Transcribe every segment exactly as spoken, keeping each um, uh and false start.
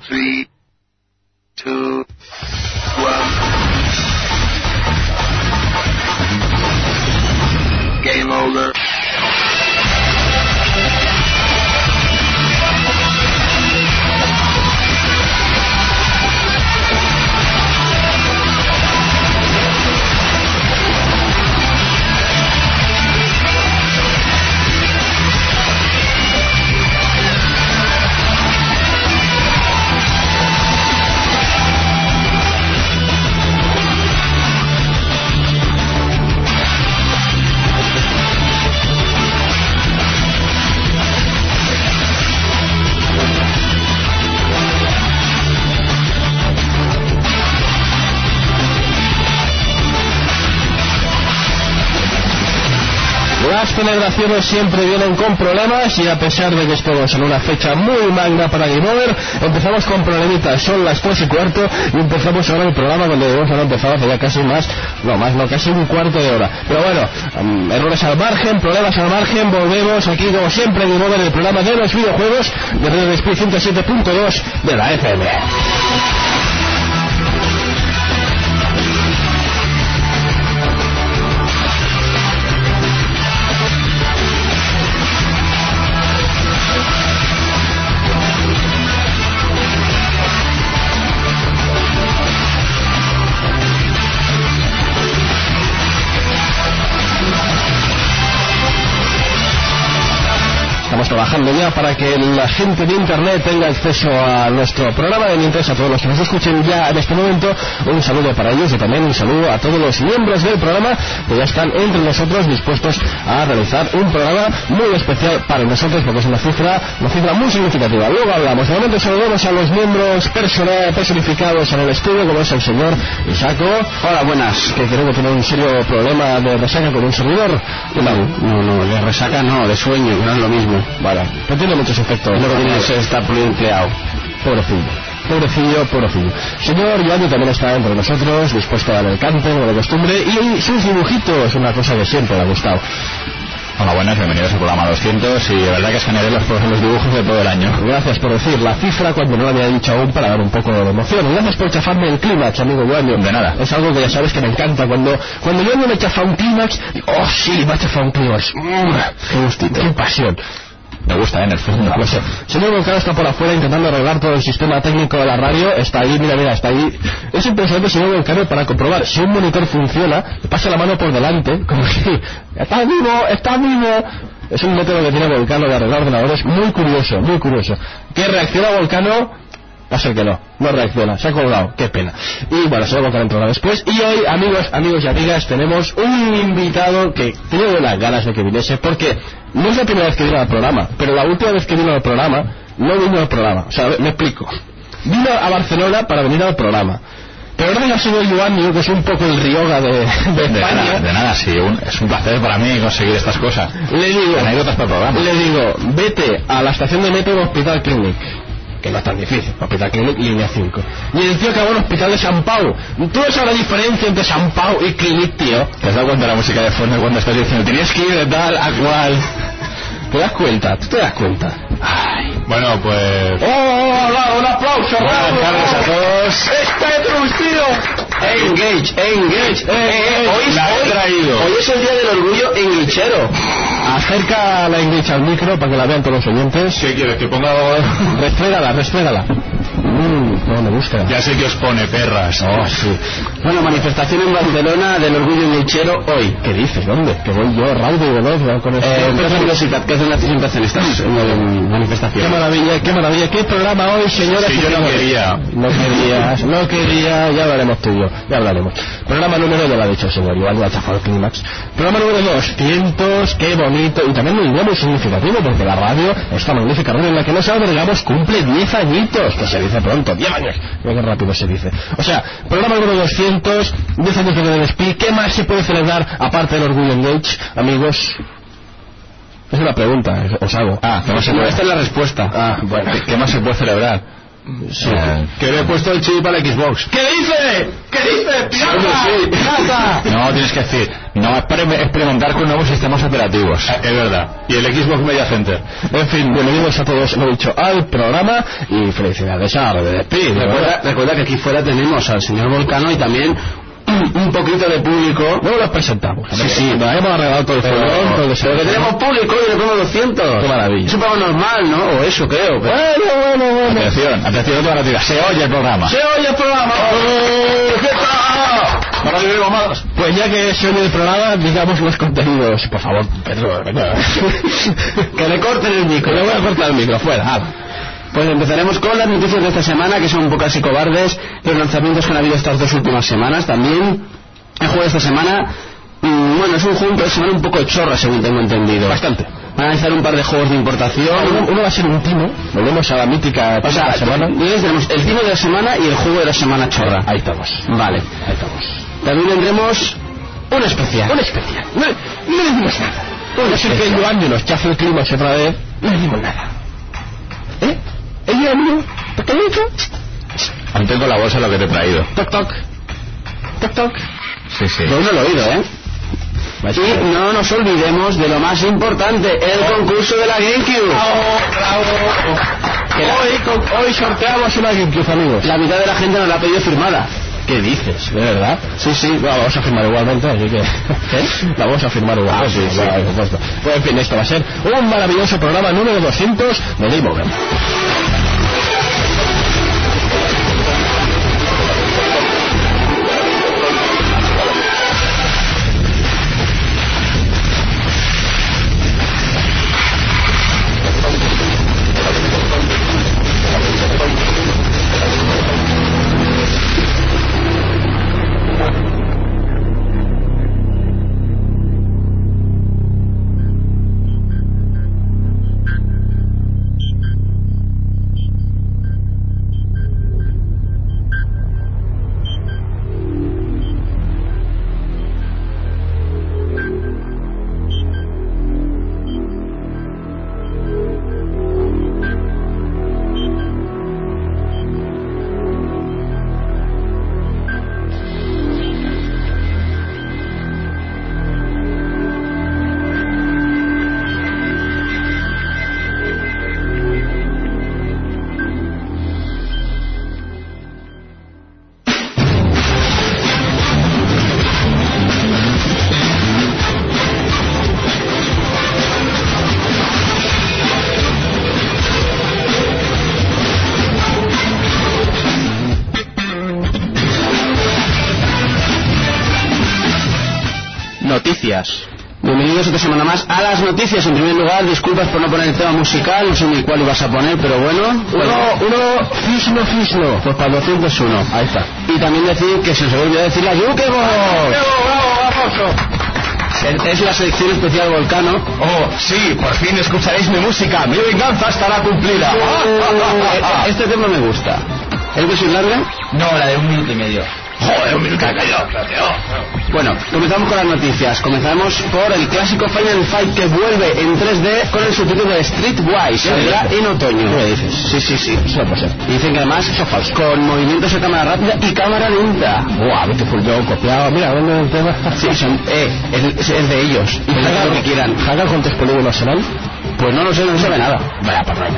three, two, one. Game over. Las celebraciones siempre vienen con problemas y a pesar de que estamos en una fecha muy magna para Game Over, empezamos con problemitas. Son las tres y cuarto y empezamos ahora el programa cuando debemos haber empezado hace ya casi más, no más, no, casi un cuarto de hora. Pero bueno, um, errores al margen, problemas al margen, volvemos aquí como siempre Game Over, el programa de los videojuegos de Radio Speed ciento siete punto dos de la F M. Estamos trabajando ya para que la gente de internet tenga acceso a nuestro programa. De mientras, a todos los que nos escuchen ya en este momento, un saludo para ellos y también un saludo a todos los miembros del programa que ya están entre nosotros dispuestos a realizar un programa muy especial para nosotros porque es una cifra, una cifra muy significativa. Luego hablamos. De momento saludamos a los miembros persona, personificados en el estudio, como es el señor Isaco. Hola, buenas. Que creo que tiene un serio problema de resaca con un servidor. No, no, no, de resaca no, de sueño, que no es lo mismo. Vale, pero tiene muchos efectos. Lo que tiene es estar empleado. Pobrecillo, pobrecillo, pobrecillo. Señor Yoani también está entre nosotros, dispuesto a dar el cante, como de costumbre, y sus dibujitos, una cosa que siempre le ha gustado. Hola, buenas, bienvenidos al programa doscientos y de verdad que escanearé los, los dibujos de todo el año. Gracias por decir la cifra cuando no la había dicho aún para dar un poco de emoción. Gracias por chafarme el clímax, amigo Yoani. De nada. Es algo que ya sabes que me encanta. Cuando cuando Yoani me chafa un clímax, oh sí, me ha chafado un clímax. Mm, qué gustito, qué pasión. Me gusta, ¿eh? En el fondo. No sé. Señor Volcano está por afuera intentando arreglar todo el sistema técnico de la radio. Está ahí, mira, mira, está ahí. Es impresionante, señor Volcano, para comprobar si un monitor funciona, le pasa la mano por delante, como si... ¡Está vivo! ¡Está vivo! Es un método que tiene Volcano de arreglar ordenadores muy curioso, muy curioso. ¿Qué reacciona Volcano? Va a ser que no, no reacciona, se ha colgado, qué pena. Y bueno, se va a volcar entrará después. Y hoy, amigos, amigos y amigas, tenemos un invitado que tiene buenas ganas de que viniese, porque no es la primera vez que vino al programa, pero la última vez que vino al programa, no vino al programa. O sea, me explico. Vino a Barcelona para venir al programa. Pero gracias al señor Yoani, que es un poco el Rioja de, de, de España. Nada, de nada, sí, un, es un placer para mí conseguir estas cosas. Le digo, anécdotas para el programa. Le digo, vete a la estación de metro del Hospital Clinic. Que no es tan difícil, Hospital Clinic, línea cinco. Y el tío acabó en el Hospital de San Pau. ¿Tú sabes la diferencia entre San Pau y Clinic, tío? ¿Te has dado cuenta de la música de fondo cuando estás diciendo tenías que ir de tal a cual? ¿Te das cuenta? ¿Tú te das cuenta? Ay. Bueno, pues... ¡Oh, oh, un aplauso! Buenas tardes a todos. ¡Está introducido! Engage, engage. Eh, eh, hoy, la he hoy, traído. hoy es el día del orgullo englichero. Acerca la English al micro para que la vean todos los oyentes. ¿Qué quieres? ¿Que ponga...? Restrégala, restrégala. Mmm, no me gusta. Ya sé que os pone perras. Oh, sí. Bueno, manifestación en Barcelona del orgullo englichero hoy. ¿Qué dices? ¿Dónde? Que voy yo, raudo y veloz con esto. Eh, empresa Velocidad, que hacen las presentacionistas en la manifestación. Qué maravilla, qué maravilla. ¿Qué programa hoy, señoras Sí, y yo no señores? quería. No querías, no quería, ya hablaremos tú y yo, ya hablaremos. Programa número, ya lo ha dicho el señor Iván, ya ha chafado el clímax. Programa número doscientos, qué bonito, y también un día muy significativo, porque la radio, esta magnífica radio en la que nos agregamos, cumple diez añitos, que se dice pronto, diez años, mira qué rápido se dice. O sea, programa número doscientos, diez años de Radio Speed, ¿qué más se puede celebrar aparte del Orgullo Engage, amigos? Es una pregunta, os hago. Ah, ¿qué más se puede? Esta es la respuesta. Ah, bueno. ¿Qué, qué más se puede celebrar? Sí. Eh, que le he puesto el chip para el Xbox. ¿Qué dice? ¿Qué dice? ¡Pirata! Sí, sí. ¡Pirata! No, tienes que decir, no exper- experimentar con nuevos sistemas operativos. Es verdad. Y el Xbox Media Center. En fin, bienvenidos a todos, lo he dicho, al programa y felicidades a de despido. Recuerda, recuerda que aquí fuera tenemos al señor Volcano y también un poquito de público. Luego los presentamos. Sí, sí. Nos hemos arreglado todo el Pero, follón, todo el pero que tenemos público y le ponemos doscientos. Qué maravilla. Es un pago normal, ¿no? O eso creo. Pero... Bueno, bueno, bueno. Atención, atención a toda la tira. Se oye el programa. ¡Se oye el programa! ¡Oh, qué tal! Para que digo más. Pues ya que se oye el programa, digamos los contenidos. Por favor, Pedro, venga. Que le corten el micro. Que le voy a cortar el micro, fuera. hala. Pues empezaremos con las noticias de esta semana, que son un poco así cobardes. Los lanzamientos que han habido estas dos últimas semanas también. El juego de esta semana, mmm, bueno, es un juego de semana un poco chorra, según tengo entendido. Bastante. Van a lanzar un par de juegos de importación. Uno, uno va a ser un timo. Volvemos a la mítica O sea, de la semana. entonces tenemos el timo de la semana y el juego de la semana chorra. Ahí estamos. Vale. Ahí estamos. También tendremos un especial. Un especial. No, no le dimos nada. No sé que Joan nos chafe el clima otra vez. No le dimos nada. ¿Eh? ¿El día mío? ¿Pequeñito? Aún tengo la bolsa lo que te he traído. Toc, toc. Toc, toc. Sí, sí. Yo no lo he oído, ¿eh? Y no nos olvidemos de lo más importante, el concurso de la GameCube. ¡Bravo, bravo! Hoy, con- hoy sorteamos una GameCube, amigos. La mitad de la gente nos la ha pedido firmada. ¿Qué dices? ¿De verdad? Sí, sí. Bueno, la vamos a firmar igualmente, así que... ¿Qué? La vamos a firmar igualmente. Ah, sí, sí. Claro, por supuesto. Pues en fin, esto va a ser un maravilloso programa número doscientos de Game Over. Noticias. Bienvenidos otra semana más a las noticias. En primer lugar, disculpas por no poner el tema musical, no sé ni cuál ibas a poner, pero bueno. Uno, uno, fisno, fisno. Pues para el doscientos uno. Ahí está. Y también decir que se os olvidó decir la Yukebo. Es la sección especial Volcano. Oh, sí, por fin escucharéis mi música. Mi venganza estará cumplida. Eh, Este tema me gusta. ¿Es versión larga? No, la de un minuto y medio. Joder, un minuto y medio. Bueno, comenzamos con las noticias. Comenzamos por el clásico Final Fight que vuelve en tres D con el subtítulo de Streetwise. Saldrá en otoño. ¿Qué me dices? Sí, sí, sí. Eso no puede ser. Y dicen que además Eso es falso. con movimientos de cámara rápida y cámara lenta. Buah, Beautiful Joe copiado. Mira, ¿dónde el tema? Sí, son, eh, es, es de ellos. Y pueden hacer lo que quieran. ¿Hagan con tres polígonos serán? Pues no lo sé, no se ve nada. Vaya parraya.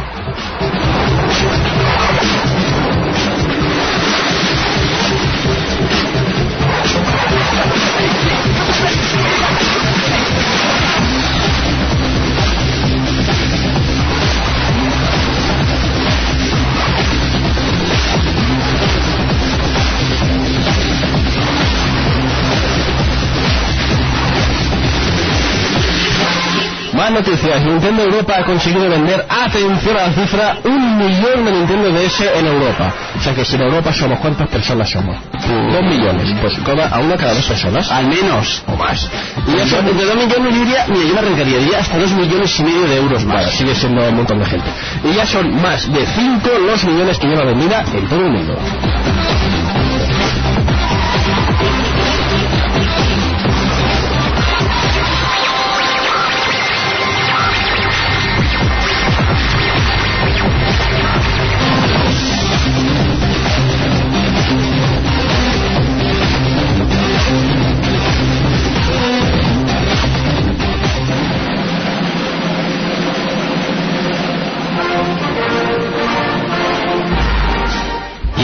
Más noticias. Nintendo Europa ha conseguido vender, atención a la cifra, un millón de Nintendo D S en Europa. O sea que si en Europa somos, ¿cuántas personas somos? Uh, dos millones. Pues coma a una cada dos personas. Al menos. O más. Y eso, entre dos millones y media, mira, yo me arriesgaría, diría hasta dos millones y medio de euros más. Vale, sigue siendo un montón de gente. Y ya son más de cinco los millones que lleva vendida en todo el mundo.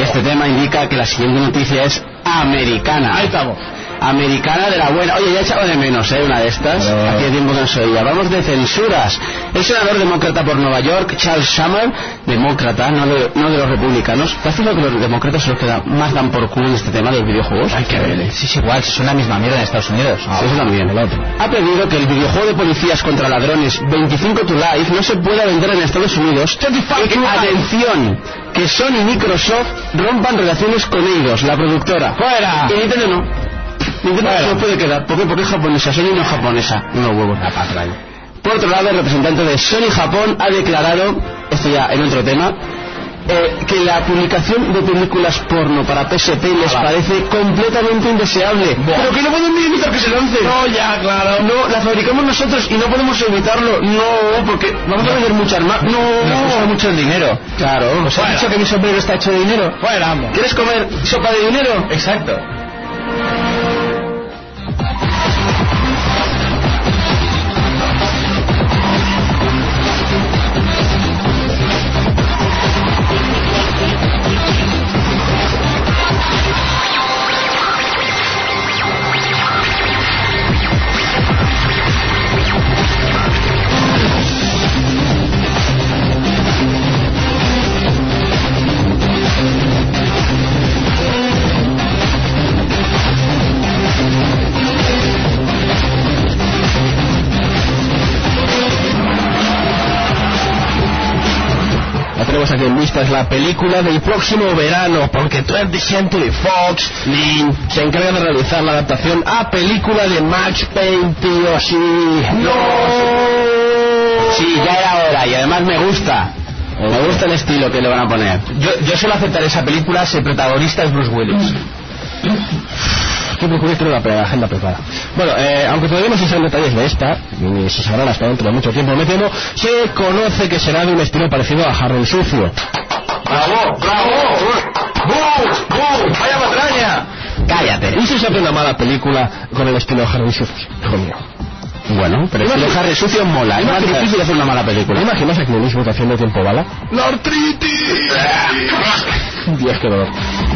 Y este tema indica que la siguiente noticia es americana. Ahí estamos. Americana de la buena. Oye, ya he echado de menos, ¿eh? Una de estas. Pero... Hacía tiempo que no se oía. Hablamos de censuras. El senador demócrata por Nueva York, Charles Schumer, demócrata, no de, no de los republicanos. ¿Te has fijado que los demócratas son los que da, más dan por culo en este tema de los videojuegos? Hay que ver. Sí, es igual, son la misma mierda en Estados Unidos. Ah, sí, eso también. El otro. Ha pedido que el videojuego de policías contra ladrones veinticinco to Life no se pueda vender en Estados Unidos. Y que, atención, que Sony y Microsoft rompan relaciones con ellos, la productora. ¡Fuera! Y Nintendo no. Nintendo Bueno. no puede quedar. ¿Por qué? Porque es japonesa. Sony no es japonesa. No huevos. Por otro lado, el representante de Sony Japón ha declarado, esto ya en otro tema, eh, que la publicación de películas porno para P S P les Ah, parece completamente indeseable. Buah. Pero que no podemos ni evitar que se lance. No, ya, claro. No, la fabricamos nosotros y no podemos evitarlo. No, porque vamos a vender muchas más. No, Nos cuesta mucho el dinero. Claro. ¿Os Fuera. has dicho que mi sombrero está hecho de dinero? Fuera, amo. ¿Quieres comer sopa de dinero? Exacto. Ya tenemos aquí en vista, es la película del próximo verano, porque twentieth Century Fox se encarga de realizar la adaptación a película de Max Payne, tío, sí. ¡No! Sí, ya era hora y además me gusta. Me gusta el estilo que le van a poner. Yo, yo suelo aceptar esa película si el protagonista es Bruce Willis. Qué película tiene la agenda preparada. Bueno, eh, aunque todavía no se saben detalles de esta, ni se sabrán hasta dentro de mucho tiempo, me temo, se conoce que será de un estilo parecido a Harry el Sucio. ¡Bravo! ¡Bravo! ¡Bum! ¡Bum! ¡Vaya patraña! Cállate. ¿Y si se hace una mala película con el estilo de Harry el Sucio? Hijo mío. Bueno, pero el estilo Harry sucio mola. Es más Imagina- difícil hacer una mala ¿Te película. imaginas a Clint Eastwood haciendo Tiempo Bala? ¡La artritis! Dios, qué dolor.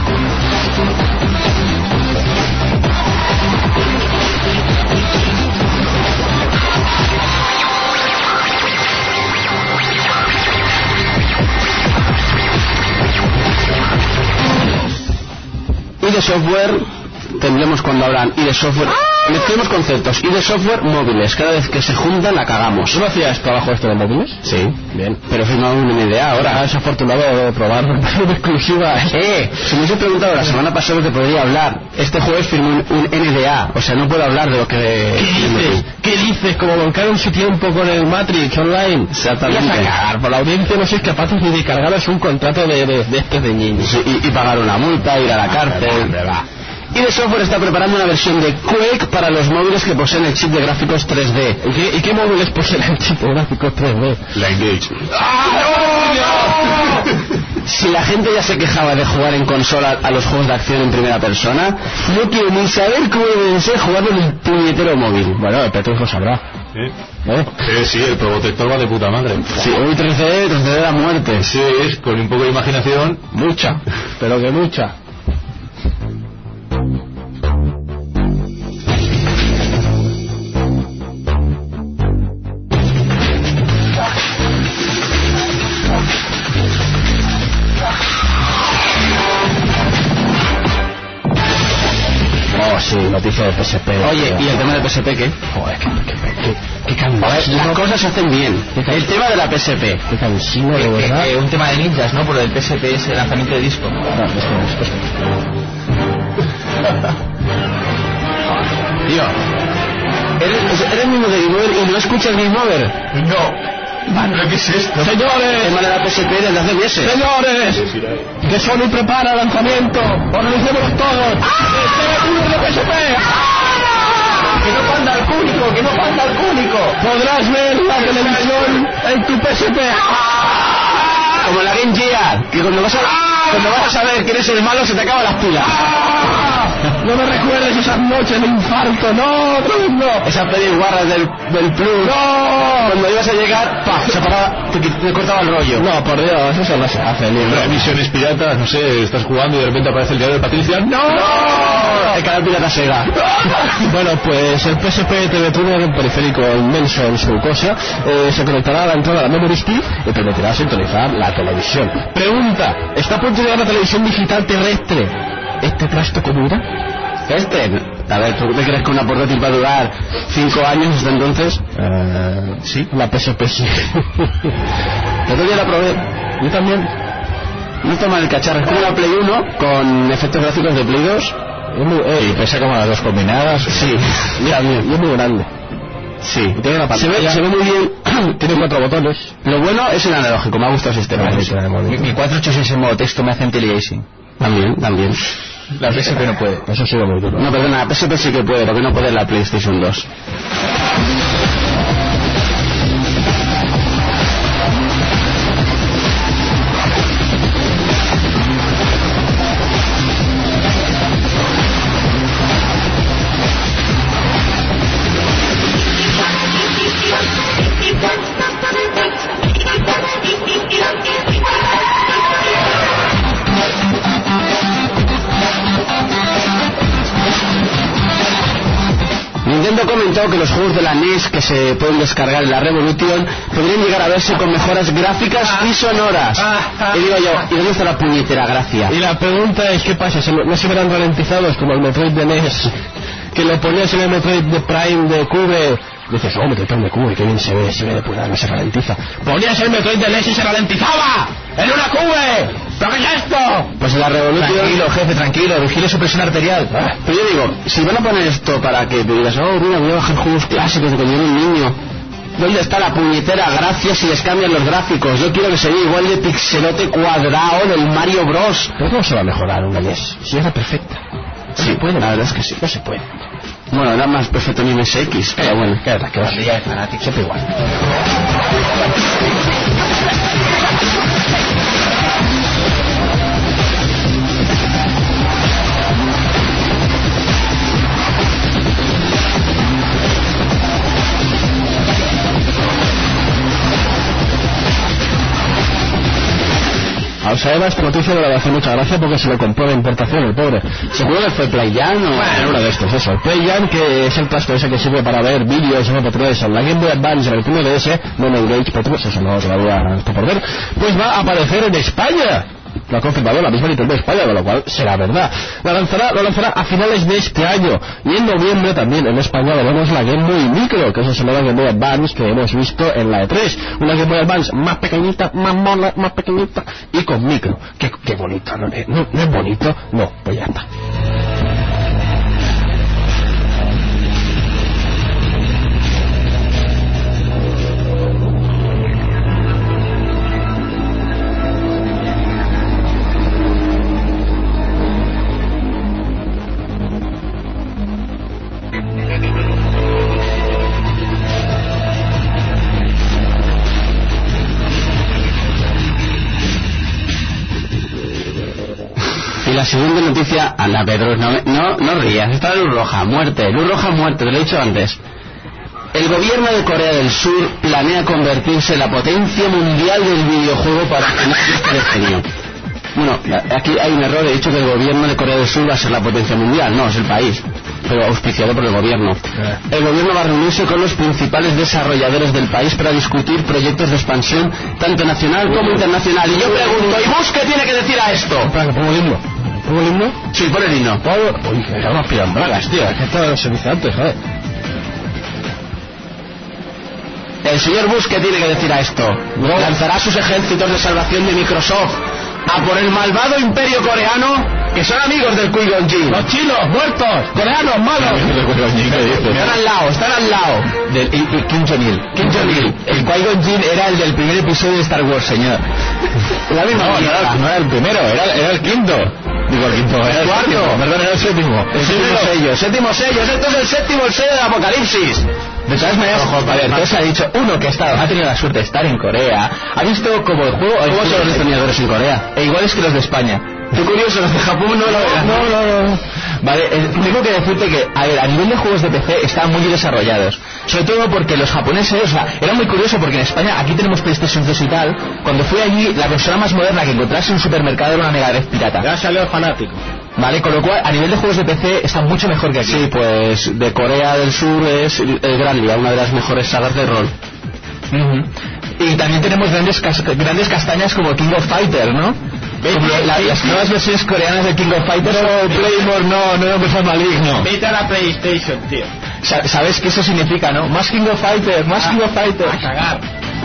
Y de software, tendremos cuando hablan y de software, mezclemos conceptos. Y de software móviles, cada vez que se juntan la cagamos. ¿Tú no hacías trabajo esto de móviles? Sí, Bien. pero he firmado un N D A ahora. Ahora es afortunado de probar una exclusiva. Eh, si me hubiese preguntado la semana pasada te podría hablar. Este jueves firmé un, un N D A, o sea, no puedo hablar de lo que... ¿Qué dices? ¿Qué dices? Como volcaron su tiempo con el Matrix Online. Exactamente. Vas a cagar. Por la audiencia no sois capaces ni de cargaros un contrato de, de, de este de niños. Sí, y, y pagar una multa, ir a la cárcel. Y de software está preparando una versión de Quake para los móviles que poseen el chip de gráficos tres D. ¿Y qué, y qué móviles poseen el chip de gráficos tres D? La Engage. Si la gente ya se quejaba de jugar en consola a los juegos de acción en primera persona, no quiero ni saber cómo deben ser jugando en el puñetero móvil. Bueno, el Petrus lo sabrá. ¿Eh? ¿Eh? Eh, sí, el probotector va de puta madre. Sí, hoy tres D, tres D de la muerte. Sí, es con un poco de imaginación. Mucha. Pero que mucha. Oh, sí, noticia de P S P. Oye, ¿y el tema del P S P qué? Joder, qué, qué, qué, qué A ver, cansino. las cosas se hacen bien. El tema de la P S P. Qué cansino, de Eh, verdad. eh, un tema de ninjas, ¿no? Por el P S P es el lanzamiento de disco. No, esto no, esto Tío, ¿eres, eres mismo de Game Over y no escuchas Game Over? No. ¿Pero qué es esto? El ¡Señores! tema de la P S P desde hace meses. ¡Señores! Que Sony prepara el lanzamiento. Organicémonos todos. ¡Este es de P S P! Que no panda al cúnico, que no panda al cúnico. Podrás ver la televisión en tu P S P. Como la Game Gear, que cuando vas a, cuando vas a ver saber quién es el malo se te acaban las pilas. ¡Ah! No me recuerdes esas noches de infarto, no, otra vez no. Esas pediguarras del, del plus. No. Cuando ibas a llegar, pa, se paraba, te, te cortaba el rollo. No, por Dios, eso no se hace. Ni Hay misiones piratas, no sé, estás jugando y de repente aparece el diario de Patricia. ¡No! ¡No! El canal pirata Sega. Bueno, pues el P S P T V Tuner, un periférico inmenso en su cosa, eh, se conectará a la entrada de la Memory Stick y permitirá sintonizar la televisión. Pregunta, ¿está a punto de llegar la televisión digital terrestre? ¿Este trasto comuna? Este, a ver, ¿tú te crees que una portátil va a durar cinco años hasta entonces? Uh, sí, la P S P sí. El otro día la probé. Yo también. No está mal el cacharro, es como la Play uno con efectos gráficos de Play dos. Es muy, eh, Y pesa como las dos combinadas. Sí, mira, mira, y es muy grande. sí. Tiene una Se ve, pantalla. se ve muy bien. Tiene cuatro botones. Lo bueno es el analógico, me ha gustado el sistema. Mi, mi cuatrocientos ochenta y seis en modo texto me hace anti-aliasing. También, también. La P S P no puede. Eso ha sido muy duro. No, perdona, la P S P sí que puede, lo que no puede es la PlayStation dos. Nintendo comentó que los juegos de la N E S que se pueden descargar en la Revolution podrían llegar a verse con mejoras gráficas y sonoras. Y digo yo, ¿y dónde está la puñetera gracia? Y la pregunta es, ¿qué pasa? ¿Se, ¿No se verán ralentizados como el Metroid de N E S? Que lo ponías en el Metroid de Prime de Cube. Dices, oh, Metroid Prime de Cube, qué bien se ve, se ve de puta, no se ralentiza. Ponías el Metroid de N E S y se ralentizaba. ¡En una Cube! ¿Pero qué es esto? Pues en la Revolution... Tranquilo, jefe, tranquilo, vigile su presión arterial. Ah, pero yo digo, si van a poner esto para que te digas, oh, mira, voy a bajar juegos clásicos de cuando yo era un niño, ¿dónde está la puñetera gracia si les cambian los gráficos? Yo quiero que se vea igual de pixelote cuadrado del Mario Bros. ¿Pero cómo se va a mejorar una N E S? Si era perfecta. No se puede, la verdad es que sí. No se puede. Bueno, era más perfecto en M S X, pero bueno. ¿Qué verdad? ¿Qué va? Día de fanático. Siempre igual. Vamos a ver esta noticia no le hace mucha gracia porque se lo compró de importación el pobre. Seguro que fue Playyan o... Bueno, uno de estos, eso. El Playyan, que es el trasto ese que sirve para ver vídeos M P tres en la Game Boy Advance, en el P D S, no en Engage, pero pues eso no todavía está por ver, pues va a aparecer en España. Lo ha confirmado la misma Nintendo de España, con lo cual será verdad. La lanzará, lo lanzará a finales de este año. Y en noviembre también en España veremos la Game Boy Micro, que es esa nueva Game Boy Advance que hemos visto en la E tres. Una Game Boy Advance más pequeñita, más mona, más pequeñita y con micro. Qué, qué bonito, ¿no? ¿no? ¿No es bonito? No, pues ya está. La siguiente noticia, anda Pedro, no, no, no rías, está Luz Roja, muerte, Luz Roja, muerte, te lo he dicho antes. El gobierno de Corea del Sur planea convertirse en la potencia mundial del videojuego para finales de este decenio. Bueno, aquí hay un error, he dicho que el gobierno de Corea del Sur va a ser la potencia mundial, no, es el país, pero auspiciado por el gobierno. El gobierno va a reunirse con los principales desarrolladores del país para discutir proyectos de expansión tanto nacional como internacional. Y yo pregunto, ¿y Bush qué tiene que decir a esto? Espera, que pongo el himno. ¿Pongo el himno? Sí, pon el himno. Uy, me cago en las pirambragas, tío. Es que esto se dice antes, joder. El señor Bush, ¿qué tiene que decir a esto? No. Lanzará sus ejércitos de salvación de Microsoft a por el malvado imperio coreano, que son amigos del Qui-Gon Jinn. Los chinos, muertos, coreanos, malos. Están al lado, están al lado. Del, y, y Kim Jong-il. Kim Jong-il. El Qui-Gon Jinn era el del primer episodio de Star Wars, señor. La misma no, no era, no era el primero, era, era el quinto. Digo, el quinto, era el cuarto. Séptimo, perdón, era el séptimo. El séptimo sello, séptimo sello. Esto es el séptimo el sello del Apocalipsis. De todas maneras, a ver, entonces ha dicho uno que ha, estado, ha tenido la suerte de estar en Corea, ha visto como el juego... ¿Cómo son los diseñadores en Corea? E iguales que los de España. Qué curioso, los de Japón no lo eran. No, no, no. Vale, eh, tengo que decirte que, a ver, a nivel de juegos de P C estaban muy desarrollados. Sobre todo porque los japoneses, o sea, era muy curioso porque en España, aquí tenemos PlayStation dos y tal. Cuando fui allí, la consola más moderna que encontrase en un supermercado era una Mega Drive pirata. Ya salió el fanático. Vale, con lo cual, a nivel de juegos de P C está mucho mejor que aquí. Sí, pues de Corea del Sur es el Grandia, una de las mejores sagas de rol. Uh-huh. Y también tenemos grandes, cas grandes castañas como King of Fighter, ¿no? Como la, las nuevas versiones coreanas de King of Fighter. No, Playmore no, no empezó maligno. Vete a la PlayStation, tío. Sa ¿Sabes qué eso significa, no? Más King of Fighter, más Ah, King of Fighter. A cagar.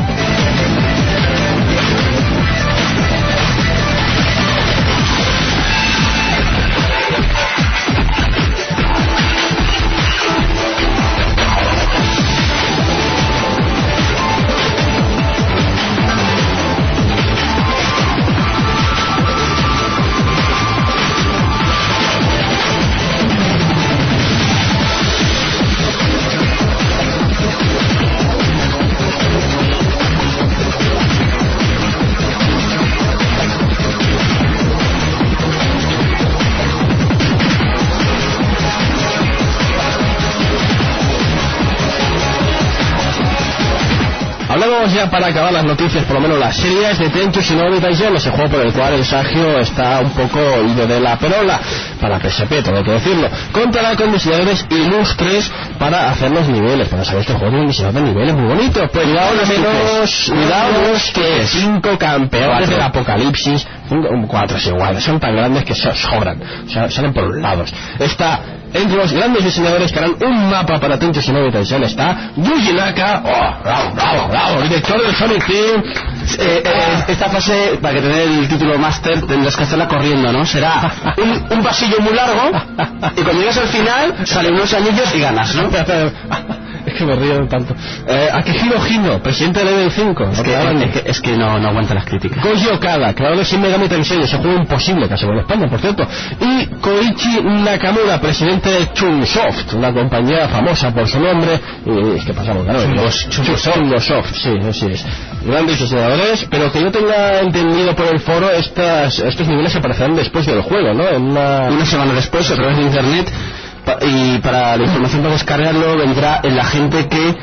Hablamos ya para acabar las noticias, por lo menos las series de Tenchu Shinobi Taisen, ese juego por el cual el Sagio está un poco ido de la perola, para P S P, tengo que decirlo. Contará con diseñadores ilustres para hacer los niveles, para saber este juego tiene un diseñador de niveles muy bonito. Pues cuidado menos, cuidado que cinco campeones del apocalipsis, cinco, cuatro es igual, son tan grandes que se sobran, o sea, salen por los lados. Está entre los grandes diseñadores que harán un mapa para Tenchu Shinobi Taisen está Yuji Naka, oh, bravo, bravo, bravo, director del Sonic Team. Eh, eh, esta fase, para que tener el título Master, tendrás que hacerla corriendo, ¿no? Será un, un pasillo muy largo y cuando llegas al final, salen unos anillos y ganas, ¿no? Es que me río tanto. Eh, Akihiro Hino, presidente del Level cinco. Es que, es que, es que no, no aguanta las críticas. Koji Okada, creador de Shin Megami Tensei, ese juego imposible que hace en España, por cierto. Y Koichi Nakamura, presidente de Chunsoft, una compañía famosa por su nombre. Y es que pasamos, claro. Chunsoft, sí, así es. Grandes diseñadores, pero que yo tenga entendido por el foro, estas, estos niveles aparecerán después del juego, ¿no? En una... una semana después, a través de internet. Y para la información para descargarlo vendrá en la gente que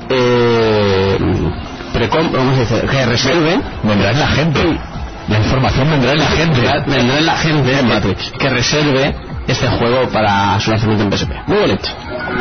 eh, precom vamos a decir, que reserve, vendrá en la gente, la información vendrá en la gente, vendrá en la gente en Matrix que reserve este juego para su lanzamiento en P S P. Muy bonito.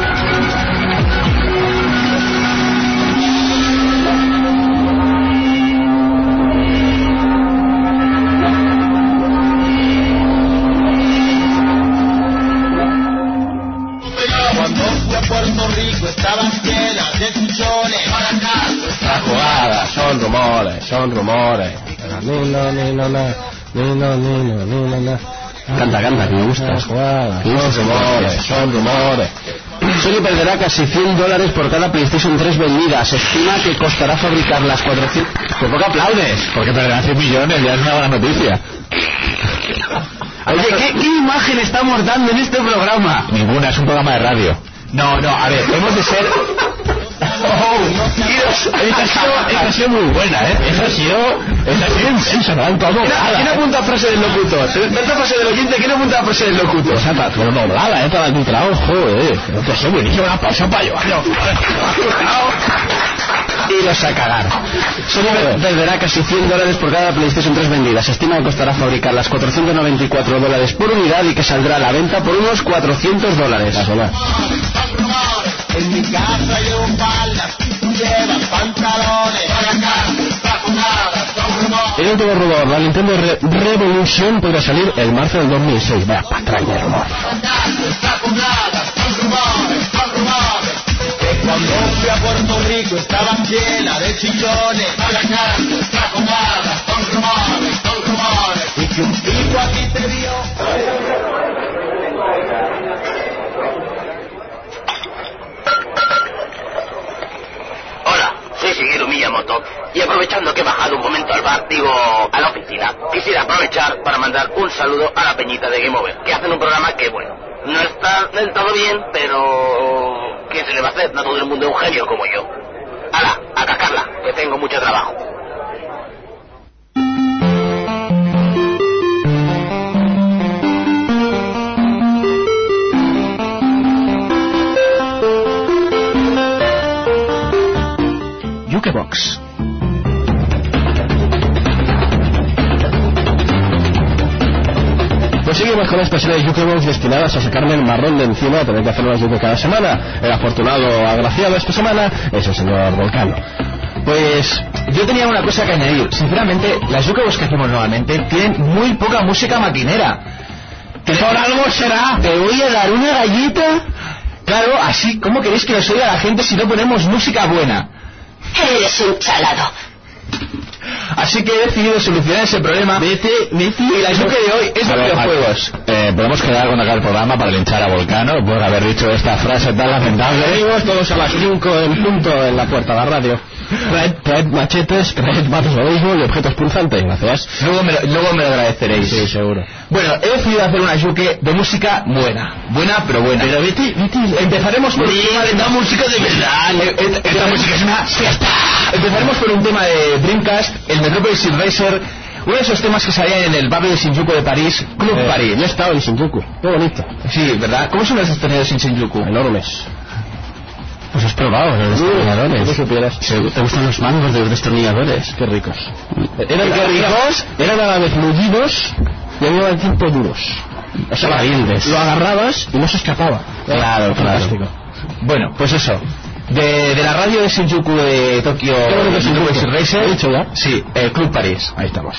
Las jugadas son rumores, son rumores. Ni no, ni no, na, ni no, ni no, ni no, na. Canta, canta, que me gusta. Las jugadas Me gusta son ese rumores, rumores. son rumores. Sony perderá casi cien dólares por cada PlayStation tres vendida. Se estima que costará fabricar las cuatrocientas... ¿Por qué aplaudes? porque perderán cien millones, ya es una buena noticia. Oye, ¿qué, ¿qué imagen estamos dando en este programa? Ninguna, es un programa de radio. No, no, a ver, hemos de ser... Oh, Dios, esta ha sido, esta ha sido muy buena, ¿eh? Esta ha sido, esta ha sido intensa, me la han tomado doblada. ¿Quién apunta a frase del locutor? Tanta frase del oyente, ¿quién apunta a frase del locutor? O sea, para pero doblada, ¿eh? Para el trabajo, joder. Esto ha sido buenísimo, una pausa para llevarlo. Iros a cagar. Sony perderá casi cien dólares por cada PlayStation tres vendida. Se estima que costará fabricar las cuatrocientos noventa y cuatro dólares por unidad y que saldrá a la venta por unos cuatrocientos dólares. En mi casa llevo faldas, tú llevas pantalones. Para acá, está jugada, son rumores. El último rumor, la Nintendo Re Revolution podría salir el marzo del dos mil seis. Vaya patraña de rumor. Está jugada, son rumores, son rumores. Que cuando fui a Puerto Rico estaban llenas de chillones. Para acá, está jugada, son rumores, son rumores. Y que un tipo aquí te dio. Soy Shigeru Miyamoto y aprovechando que he bajado un momento al bar, digo, a la oficina, quisiera aprovechar para mandar un saludo a la peñita de Game Over, que hacen un programa que, bueno, no está del todo bien, pero ¿qué se le va a hacer? No todo el mundo es un genio como yo. ¡Hala! A cascarla, que tengo mucho trabajo. Equinox. Pues seguimos con esta serie de Jukebox destinadas a sacarme el marrón de encima, a tener que hacer unas Juke cada semana. El afortunado agraciado esta semana es el señor Volcano. Pues yo tenía una cosa que añadir. Sinceramente, las Jukebox que hacemos nuevamente tienen muy poca música maquinera. ¿Que por algo será? Te voy a dar una galleta. Claro, así, ¿cómo queréis que nos oiga la gente si no ponemos música buena? Eres un chalado. Así que he decidido solucionar ese problema. Vete, vete. Y la Juke de hoy es de videojuegos. Eh, podemos quedar cuando acabe el programa para linchar a Volcano por haber dicho esta frase tan lamentable. Seguimos todos a las cinco en punto en la puerta de la radio. Traed, traed machetes, traed bates de béisbol y objetos punzantes, gracias. Luego me, lo, luego me lo agradeceréis. Sí, seguro. Bueno, he decidido hacer una Juke de música buena. Buena, pero buena. Pero vete, vete. Empezaremos por un tema de esta música de verdad. Esta música es una fiesta. Empezaremos por un tema de Dreamcast, el Metropolis Racer, uno de esos temas que salían en el barrio de Shinjuku de París, Club Eh, París. Yo he estado en Shinjuku, qué bonito. Sí, ¿verdad? ¿Cómo son los destornilladores en Shinjuku? Enormes. Pues has probado los destornilladores. Si supieras. ¿Te gustan los mangos de los destornilladores? Qué ricos. Eran Qué ricos. Eran a la vez mullidos y al mismo tiempo duros. O sea, Valientes. lo agarrabas y no se escapaba. Claro, Fantástico. Bueno, pues eso. De, de la radio de Shinjuku de Tokio, Qué bonito es Metropolis Shinjuku. Racer. ¿Lo he dicho ya? Sí, el Club París. Ahí estamos.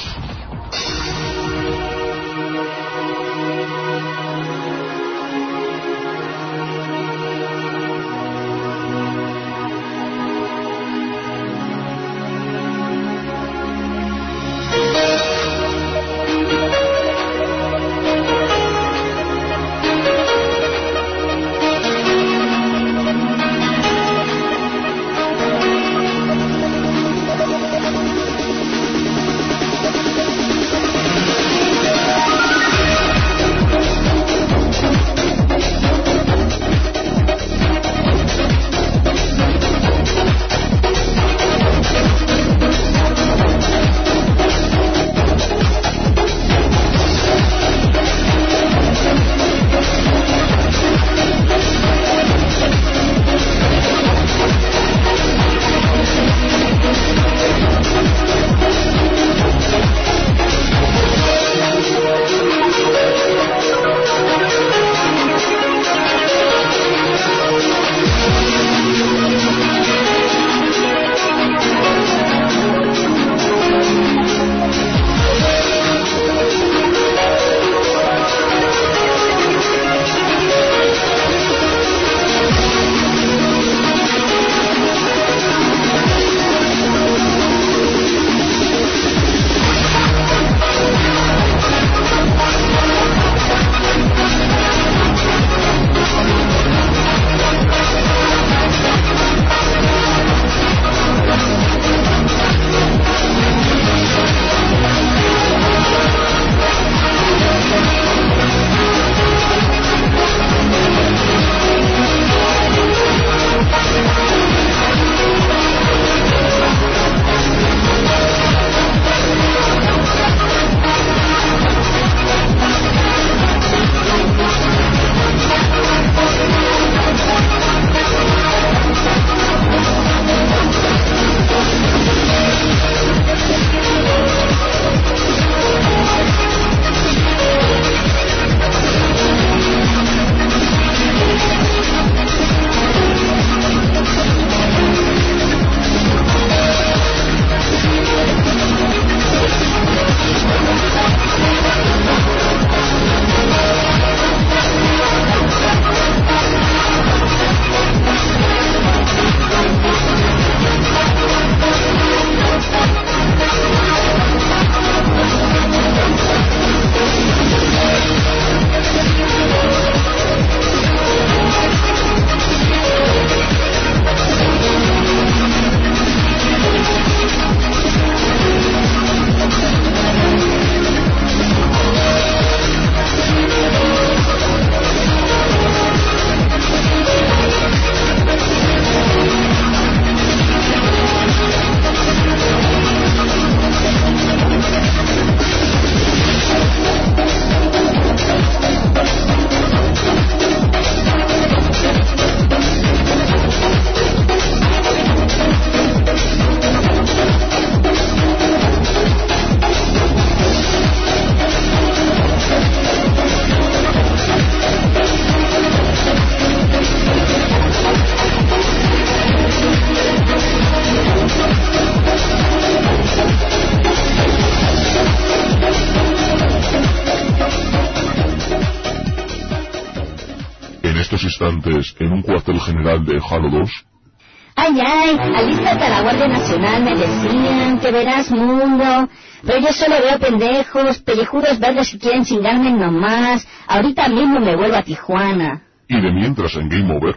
estos instantes en un cuartel general de Halo dos? Ay, ay, alístate a la Guardia Nacional, me decían, que verás mundo. Pero yo solo veo pendejos, pellejudos verdes que quieren cingarme nomás. Ahorita mismo me vuelvo a Tijuana. Y de mientras en Game Over.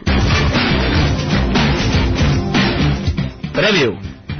Preview.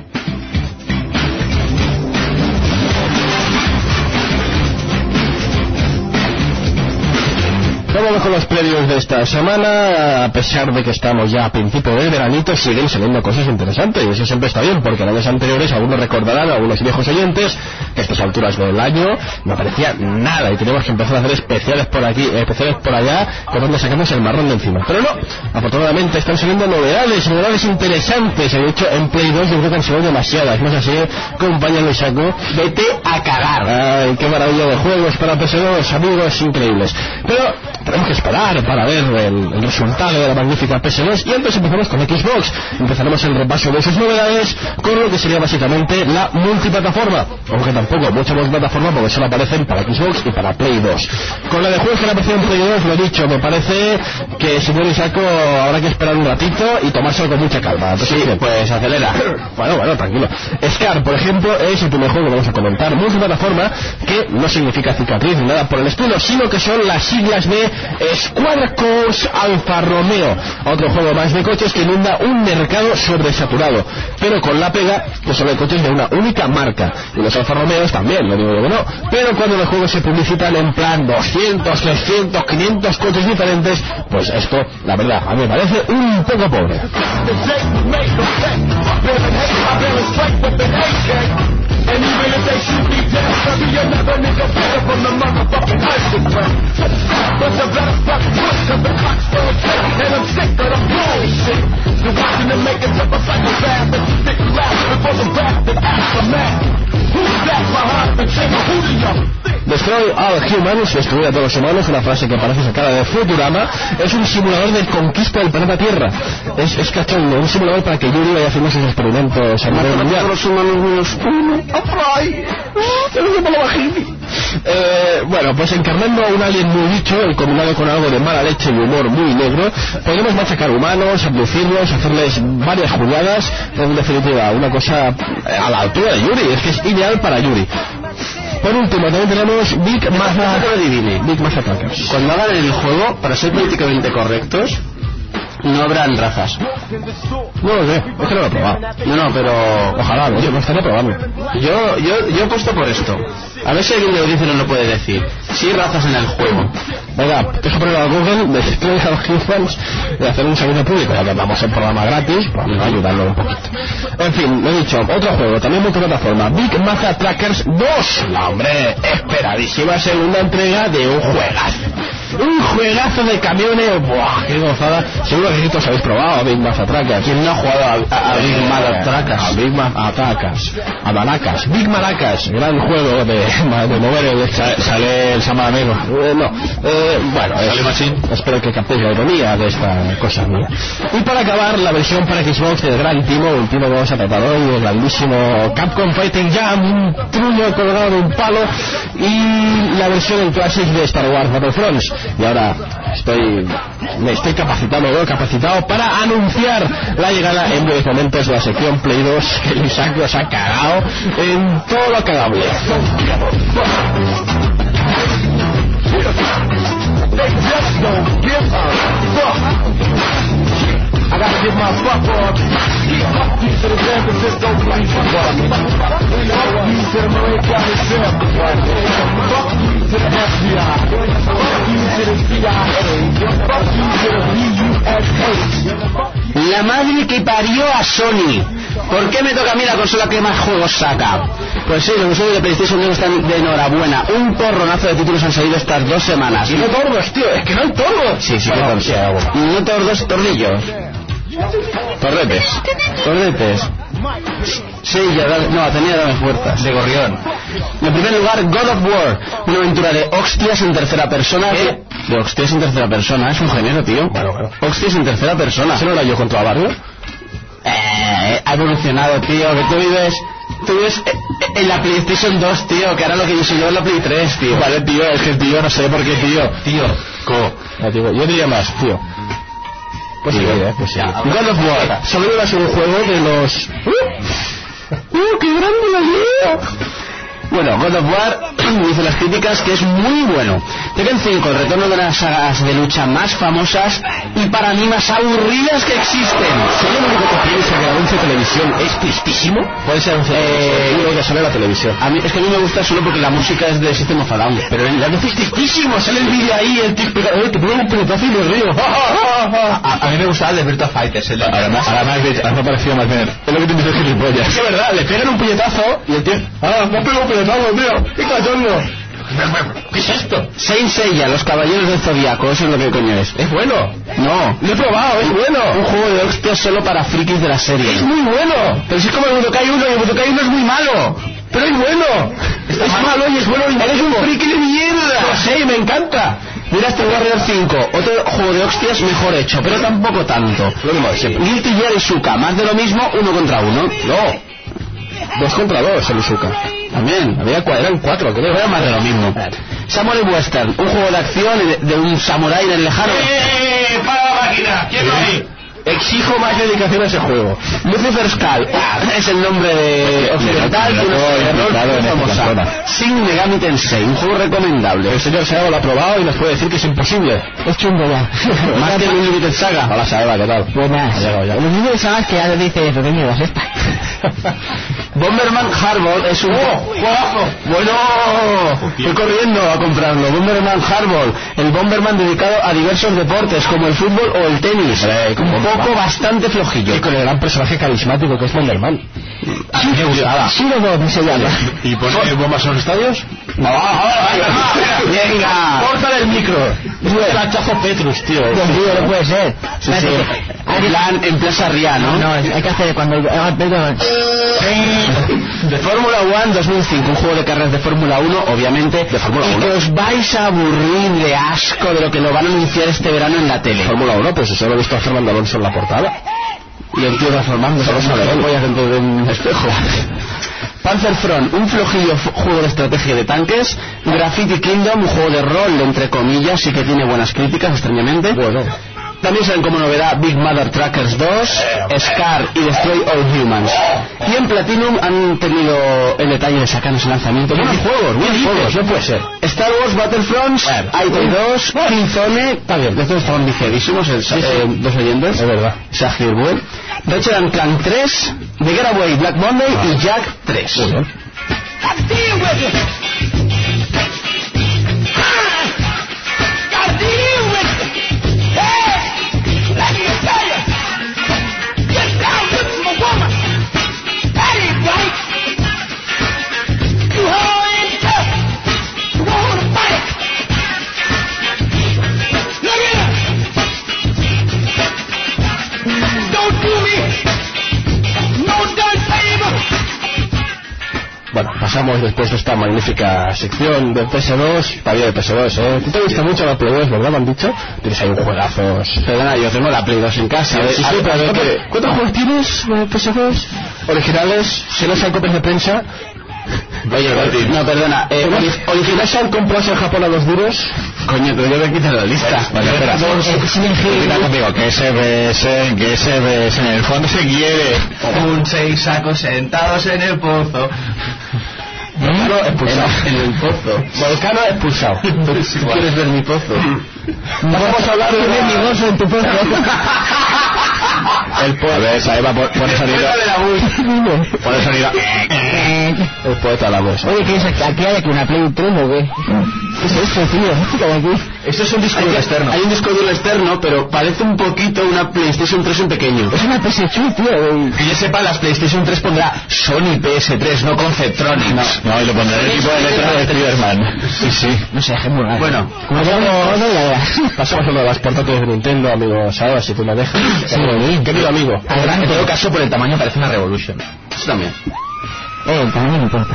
Vamos con los previos de esta semana. A pesar de que estamos ya a principio del veranito, siguen saliendo cosas interesantes, y eso siempre está bien, porque en años anteriores algunos recordarán, algunos viejos oyentes, que a estas alturas del año no aparecía nada y tenemos que empezar a hacer especiales por aquí, especiales por allá, con donde sacamos el marrón de encima. Pero no, afortunadamente están saliendo novedades, novedades interesantes. De hecho, en Play dos yo creo que han salido demasiadas. No es así, compañero Isaco. Vete a cagar. Ay, qué maravilla de juegos para P C dos, amigos, increíbles. Pero tenemos que esperar para ver el, el resultado de la magnífica P S dos, y antes empezamos con Xbox. Empezaremos el repaso de sus novedades con lo que sería básicamente la multiplataforma, aunque tampoco mucha multiplataforma porque solo aparecen para Xbox y para Play dos. Con la de juegos que le aparecen en Play dos, lo he dicho, me parece que señor Isaco habrá que esperar un ratito y tomárselo con mucha calma. Entonces, sí, pues acelera. Bueno, bueno, tranquilo. Scar, por ejemplo, es el primer juego que vamos a comentar. Multiplataforma, que no significa cicatriz ni nada por el estilo, sino que son las siglas de Squad Cars Alfa Romeo, otro juego más de coches que inunda un mercado sobresaturado, pero con la pega que son coches de una única marca. Y los Alfa Romeos también, no digo que no, pero cuando los juegos se publicitan en plan doscientos, trescientos, quinientos coches diferentes, pues esto, la verdad, a mí me parece un poco pobre. And even if they shoot me down, I'll be another nigga better from the motherfucking underground. But the better fuck push, cause the clock's full of cake, and I'm sick of the bullshit. You're watching the makings of a psychopath, but you stick loud before the wrath and aftermath. Who's that behind the chain of Julio? Destroy all humans, destruir a todos los humanos, una frase que parece sacada de Futurama. Es un simulador de conquista del planeta Tierra. Es, es cachondo, un simulador para que Yuri vaya haciendo sus experimentos a nivel mundial. Los humanos menos uno. ¡Ay! Eh, bueno, pues encarnando a un alien muy dicho y combinado con algo de mala leche y humor muy negro, podemos machacar humanos, abducirlos, hacerles varias jugadas. En definitiva, una cosa a la altura de Yuri, es que es ideal para Yuri. Por último, también tenemos Big Maza Big Maza Trackers. Cuando hagan el juego, para ser políticamente correctos, no habrán razas. No lo sé, es que no lo he probado. No, no, pero ojalá, ¿no? Yo me estaría probando. Yo, yo, yo he puesto por esto. A ver si alguien lo dice o no lo puede decir. Sí hay razas en el juego. Venga, dejo poner a Google de Destroy a los Humans de hacer un servicio público, ya que damos el programa gratis, vamos a ayudarlo un poquito. En fin, lo he dicho, otro juego, también multiplataforma, Big Maza Trackers dos. La hombre, esperadísima segunda entrega de un juegazo. Un juegazo de camiones, ¡buah! ¡Qué gozada! Seguro que todos habéis probado a Big Maza Trackers. ¿Quién no ha jugado a, a, a Big Maza Trackers? A Big Maza Trackers. A Maracas. Big Maracas, gran juego de, de mover el... Sale el Sama Amigo. Eh, no, eh, bueno, es, espero que captéis la ironía de esta cosa mía. Y para acabar, la versión para Xbox del gran timo, un timo que vamos a tratar hoy, el grandísimo Capcom Fighting Jam, un truño colgado de un palo, y la versión en Classic de Star Wars Battlefronts. Y ahora estoy me estoy capacitado, me veo capacitado para anunciar la llegada en breves momentos de la sección Play dos, que el Isaac nos ha cagado en todo lo cagable. I gotta get my fuck off. Fuck you to the San Francisco police department. Fuck you to the Marine County Sheriff Department. Fuck you to the F B I. Fuck you to the C I A. Fuck you to the B U S A. La madre que parió a Sony. ¿Por qué me toca a mí la consola que más juegos saca? Pues sí, los usuarios de PlayStation no están de enhorabuena. Un porronazo de títulos han salido estas dos semanas. Y no tordos, tío, es que no hay tordos. Sí, sí que tordos. No tordos, tornillos. Torretes. Torretes. Sí, ya, no, tenía dame fuerzas. De gorrión. En primer lugar, God of War, una aventura de hostias en tercera persona. ¿Qué? De hostias en tercera persona, es un género, tío. Bueno, bueno. Hostias en tercera persona. ¿Eso no era yo contra Barrio? Eh, ha evolucionado, tío, que tú vives Tú ves en la PlayStation dos, tío, que ahora lo que yo soy yo en la Play tres, tío. Vale, tío, es que tío, no sé por qué, tío. Tío, co. No, tío, yo diría más, tío. Pues sí, eh, pues sí. God of War. Solo iba a ser un juego de los... ¡Uh! ¡Uh, qué grande la lío! Bueno, God of War dice las críticas que es muy bueno. Tekken cinco, el retorno de las sagas de lucha más famosas y para mí más aburridas que existen. ¿Soy el único que piensa que el anuncio de televisión es tristísimo? Puede ser un eh, uno que sale en la televisión. A mí, es que a mí me gusta solo porque la música es de System of a Down. Pero el anuncio es tristísimo, sale el vídeo ahí, el tío pega, te pone un pelotazo y me río. A, a mí me gustaba el de Virtua Fighters. El de... Además, además, me ha parecido más bien. Es lo que te dice gilipollas. Es verdad, le pegan un puñetazo y el tío... ¡Ah, me ha pegado un puñetazo, tío! ¡Qué cachondo! ¿Qué es esto? Saint Seiya, los caballeros del Zodíaco, eso es lo que coño es. ¿Es bueno? No. Lo he probado, es bueno. Un juego de hostias solo para frikis de la serie. Es muy bueno. Pero si es como el Budokai uno y el Budokai uno es muy malo. Pero es bueno. Está es malo y es bueno y eres un friki de mierda. Lo sé, me encanta. Mira este Warrior cinco, otro juego de hostias mejor hecho, pero tampoco tanto. Lo mismo de siempre. Guilty Gear y Suka, más de lo mismo, uno contra uno. No. Dos contra dos el Usuka. También. Había cua eran cuatro, creo. Era más de lo mismo. Samurai Western, un juego de acción de, de un samurái en el lejano. ¡Eh! ¡Para la máquina! ¿Quién lo hay? Exijo más dedicación a ese juego. Lucifer Skull es el nombre de occidental de una serie de rol muy famosa. Shin Megami Tensei, un juego recomendable. El señor Saga lo ha probado y nos puede decir que es imposible. Es chungo ya. Más que el Unlimited Saga. Hola Saga, ¿qué tal? Buenas. Ya. Los niños sagas que ya dice eso, ¿qué mierda es esta? Bomberman Hardball es un juegazo. Bueno, estoy corriendo a comprarlo. Bomberman Hardball, el Bomberman dedicado a diversos deportes como el fútbol o el tenis. Un poco bastante flojillo. Y con el gran personaje carismático que es Bomberman. A mí me gustaba. Sí, no, no, se llama. ¿Y pone bombas en los estadios? Venga, corta el micro. Es el hachazo Petrus, tío. Dios mío, no puede ser. Sí, sí. En plan, en plan Sarriá, ¿no? No, hay que hacer cuando... De Fórmula uno dos mil cinco, un juego de carreras de Fórmula uno, obviamente, de Fórmula y uno. que os vais a aburrir de asco de lo que lo van a anunciar este verano en la tele. Fórmula uno, pues eso lo he visto a Fernando Alonso en la portada. Y el tío transformándose Solo sale él, voy a dentro de un espejo. Panzer Front, un flojillo juego de estrategia de tanques. Graffiti Kingdom, un juego de rol, entre comillas, y que tiene buenas críticas, extrañamente. Bueno. También salen como novedad Big Mother Trackers dos, Scar y Destroy All Humans. Y en Platinum han tenido el detalle de sacarnos el lanzamiento. Buenos juegos, buenos juegos, no puede ser. Star Wars Battlefronts, I T dos, Killzone, está bien, de estos estaban viciadísimos, el, sí, sí. Eh, dos oyentes. Es verdad. Sahir Bull. Ratchet and Clank tres, The Getaway, Black Monday ah. y Jack tres. Muy bien. Bueno, pasamos después de esta magnífica sección del P S dos, todavía de P S dos, ¿eh? ¿Te gusta mucho la Play dos, verdad? Me han dicho. Tienes ahí un juegazos. Perdona, yo tengo la Play dos en casa. Sí, sí, sí, pero ¿cuántos, ¿cuántos juegos tienes de P S dos? Originales, si no sean copias de prensa. Oye, no, perdona, eh, originales se han comprado en Japón a los duros. Coño, pero yo voy a quitar la lista. Vale, espera, espera conmigo, que se besen, que se besen, en el fondo se quiere. Un seis sacos sentados en el pozo. Volcano expulsado. En el pozo. Volcano expulsado. Si quieres ver mi pozo. Vamos a hablar de mi gozo en tu pozo. El poeta. A ver, Saeva, pone sonido. Pone sonido. El poeta la voz. Oye, ¿qué es aquí? ¿Aquí hay aquí una Play tres o qué? ¿Qué es esto, tío? ¿Qué hay aquí? Esto es un disco duro externo. Hay un disco duro externo, pero parece un poquito una PlayStation tres en pequeño. Es una P S tres, tío. Que yo sepa, las PlayStation tres pondrá Sony P S tres, no Conceptronics. No, y lo pondrá el equipo de letra de Spiderman. Sí, sí. No sé, es muy raro. Bueno, pasamos, pasamos a lo de las portátiles de Nintendo, amigo Saba, si tú me dejas. Sí, bien. Querido amigo. En todo caso, por el tamaño parece una Revolution. eso también. Eh, el tamaño no importa.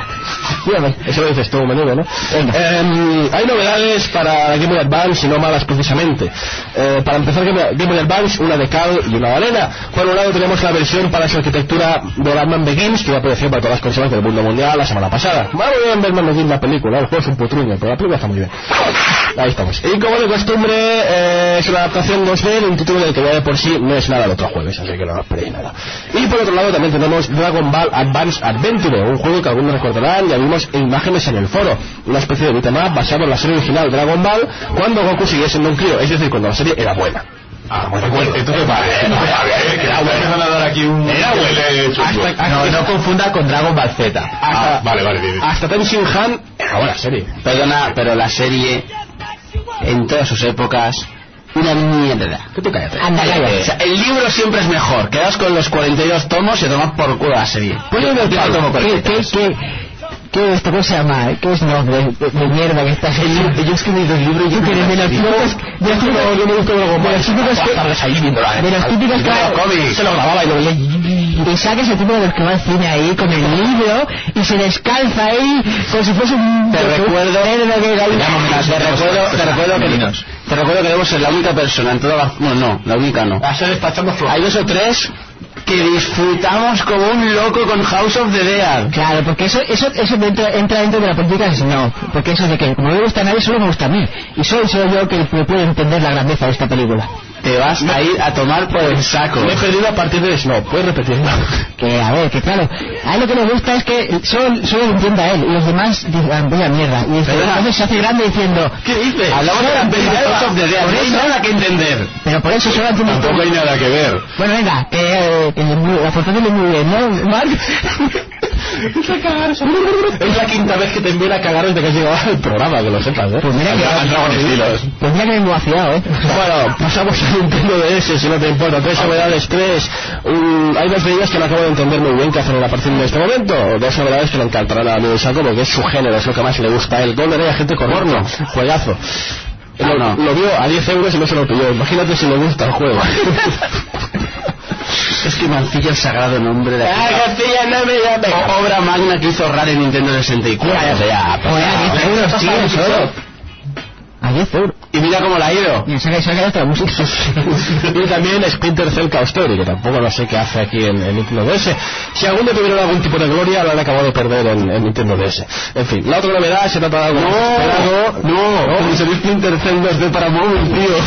Eso lo dices tú, menudo, ¿no? Eh, hay novedades para Game Boy Advance y no malas precisamente. Eh, para empezar, Game Boy Advance, una de cal y una de arena. Por un lado tenemos la versión para su arquitectura de Batman Begins, que ya apareció para todas las consolas del mundo mundial la semana pasada. Va muy bien Batman Begins, la película, el juego es un putruño, pero la película está muy bien. Ahí estamos. Y como de costumbre, eh, es una adaptación dos D de un título del que ya de por sí no es nada el otro jueves, así que no os esperéis nada. Y por otro lado también tenemos Dragon Ball Advance Adventure, un juego que algunos recordarán, ya vimos imágenes en el foro, una especie de beat'em up basado en la serie original Dragon Ball, cuando Goku seguía siendo un crío, es decir, cuando la serie era buena. Ah, bueno, bueno, entonces vale, vale, que era bueno, a dar aquí un... Era bueno. No, no confunda con Dragon Ball Z. Hasta, ah, vale, vale, vale. Hasta Ten Shin Han era buena serie. Perdona, pero la serie, en todas sus épocas, una mierda. ¿Qué tú cállate? Anda, cállate. O sea, el libro siempre es mejor. Quedas con los cuarenta y dos tomos y tomas por culo la serie. Pues yo me tomo ¿Qué, qué, qué, qué esto cómo se llama? ¿Qué es nombre de, de mierda que estás en? Yo escribí dos libros y yo tienes de los típicos de los típicos de los típicos que de los típicos que se lo grababa y lo veía y sacas el tipo de los que va al cine ahí con el libro y se descalza ahí como si fuese un te recuerdo te recuerdo te recuerdo que te recuerdo que debemos ser la única persona en toda la no no la única no hay dos o tres que disfrutamos como un loco con House of the Dead. Claro, porque eso eso eso entra, entra dentro de la política, no, porque eso de que como no le gusta a nadie, solo me gusta a mí. Y soy solo yo que me puedo entender la grandeza de esta película. Te vas a ir a tomar por el saco. Me he perdido a partir de Snow, ¿puedes repetirlo? Que a ver, que claro, a él lo que le gusta es que solo, solo lo entienda a él y los demás digan, vaya mierda. Y entonces se hace grande diciendo, ¿qué dices? Hablamos de la película de House of the Dead, no hay nada que entender. Pero por eso solo entiendo. Tampoco hay nada que ver. Bueno, venga, que eh, la portada es muy bien, ¿no, Mark? Es la quinta vez que te envían a cagar desde que has llegado al programa, que lo sepas, ¿eh? Pues mira que, pues mira que me he vaciado, ¿eh? Bueno, pasamos a Nintendo D S, si no te importa. Tres novedades, tres. Um, hay dos de ellas que no acabo de entender muy bien qué hacen en la partida de este momento. Dos novedades que le encantarán a mi saco porque es su género, es lo que más le gusta a él. ¿Dónde hay gente con horno? Juegazo. No, lo, no. lo vio a diez euros y no se lo pilló. Imagínate si le gusta el juego. Es que Mancilla el sagrado nombre de ¡Ah, García, no me llames! Obra magna que hizo Rare en Nintendo sesenta y cuatro. Ya, ya, pues a diez euros, tío, solo. A diez euros. Y mira cómo la ha ido. Y se ha quedado toda la música. Y también Splinter Cell Chaos Theory, que tampoco no sé qué hace aquí en, en Nintendo D S. Si algún día tuvieron algún tipo de gloria, lo han acabado de perder en, en Nintendo D S. En fin, la otra novedad se trata de algo no, esperado. No, no, como se ve Splinter Cell dos D para móvil, tío.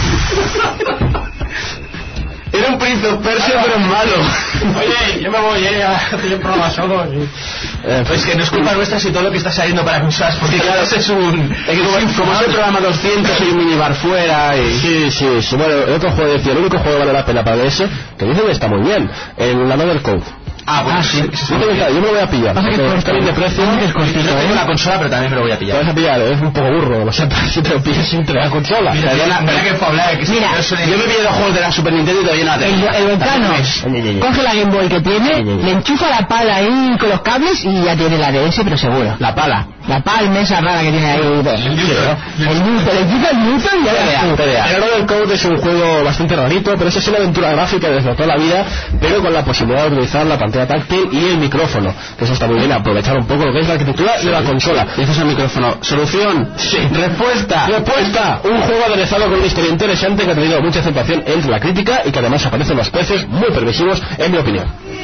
Era un Prince of Persia, pero malo. Oye, yo me voy eh, a hacer el programa solo. Y... Eh, pues que no es culpa nuestra si todo lo que está saliendo para consolas, porque claro, ese es un... Es que como, como es el programa doscientos y un minibar fuera y... Sí, sí, sí. Bueno, el otro juego decía, el único juego que vale la pena para D S, que dicen que está muy bien, el Another Code. Ah, bueno, ah, sí. sí, sí, sí. Yo me lo voy a pillar. Pasa que está bien de precio. Que es cortito, no tengo ¿eh? la consola, pero también me lo voy a pillar. Te vas a pillar, es un poco burro, lo sepas, si te lo pillas sin tener la consola. Mira, mira, mira que hablar, que mira, yo, yo me pillo los juegos de la Super Nintendo y todavía no la tengo. El, el Volcano coge la Game Boy que tiene, le enchufa la pala ahí con los cables y ya tiene la D S, pero seguro. La pala. La palma esa rara que tiene ahí. El Newton. El Newton, le quita el Newton y ya verás. El Another Code es un juego bastante rarito, pero eso es una aventura gráfica desde toda la vida, pero con la posibilidad de utilizar la pantalla táctil y el micrófono. Que eso está muy bien, aprovechar un poco lo que es la arquitectura de la consola. Dices el micrófono. ¿Solución? Sí. Respuesta. Respuesta. Un juego aderezado con una historia interesante que ha tenido mucha aceptación entre la crítica y que además aparecen los precios muy permisivos, en mi opinión.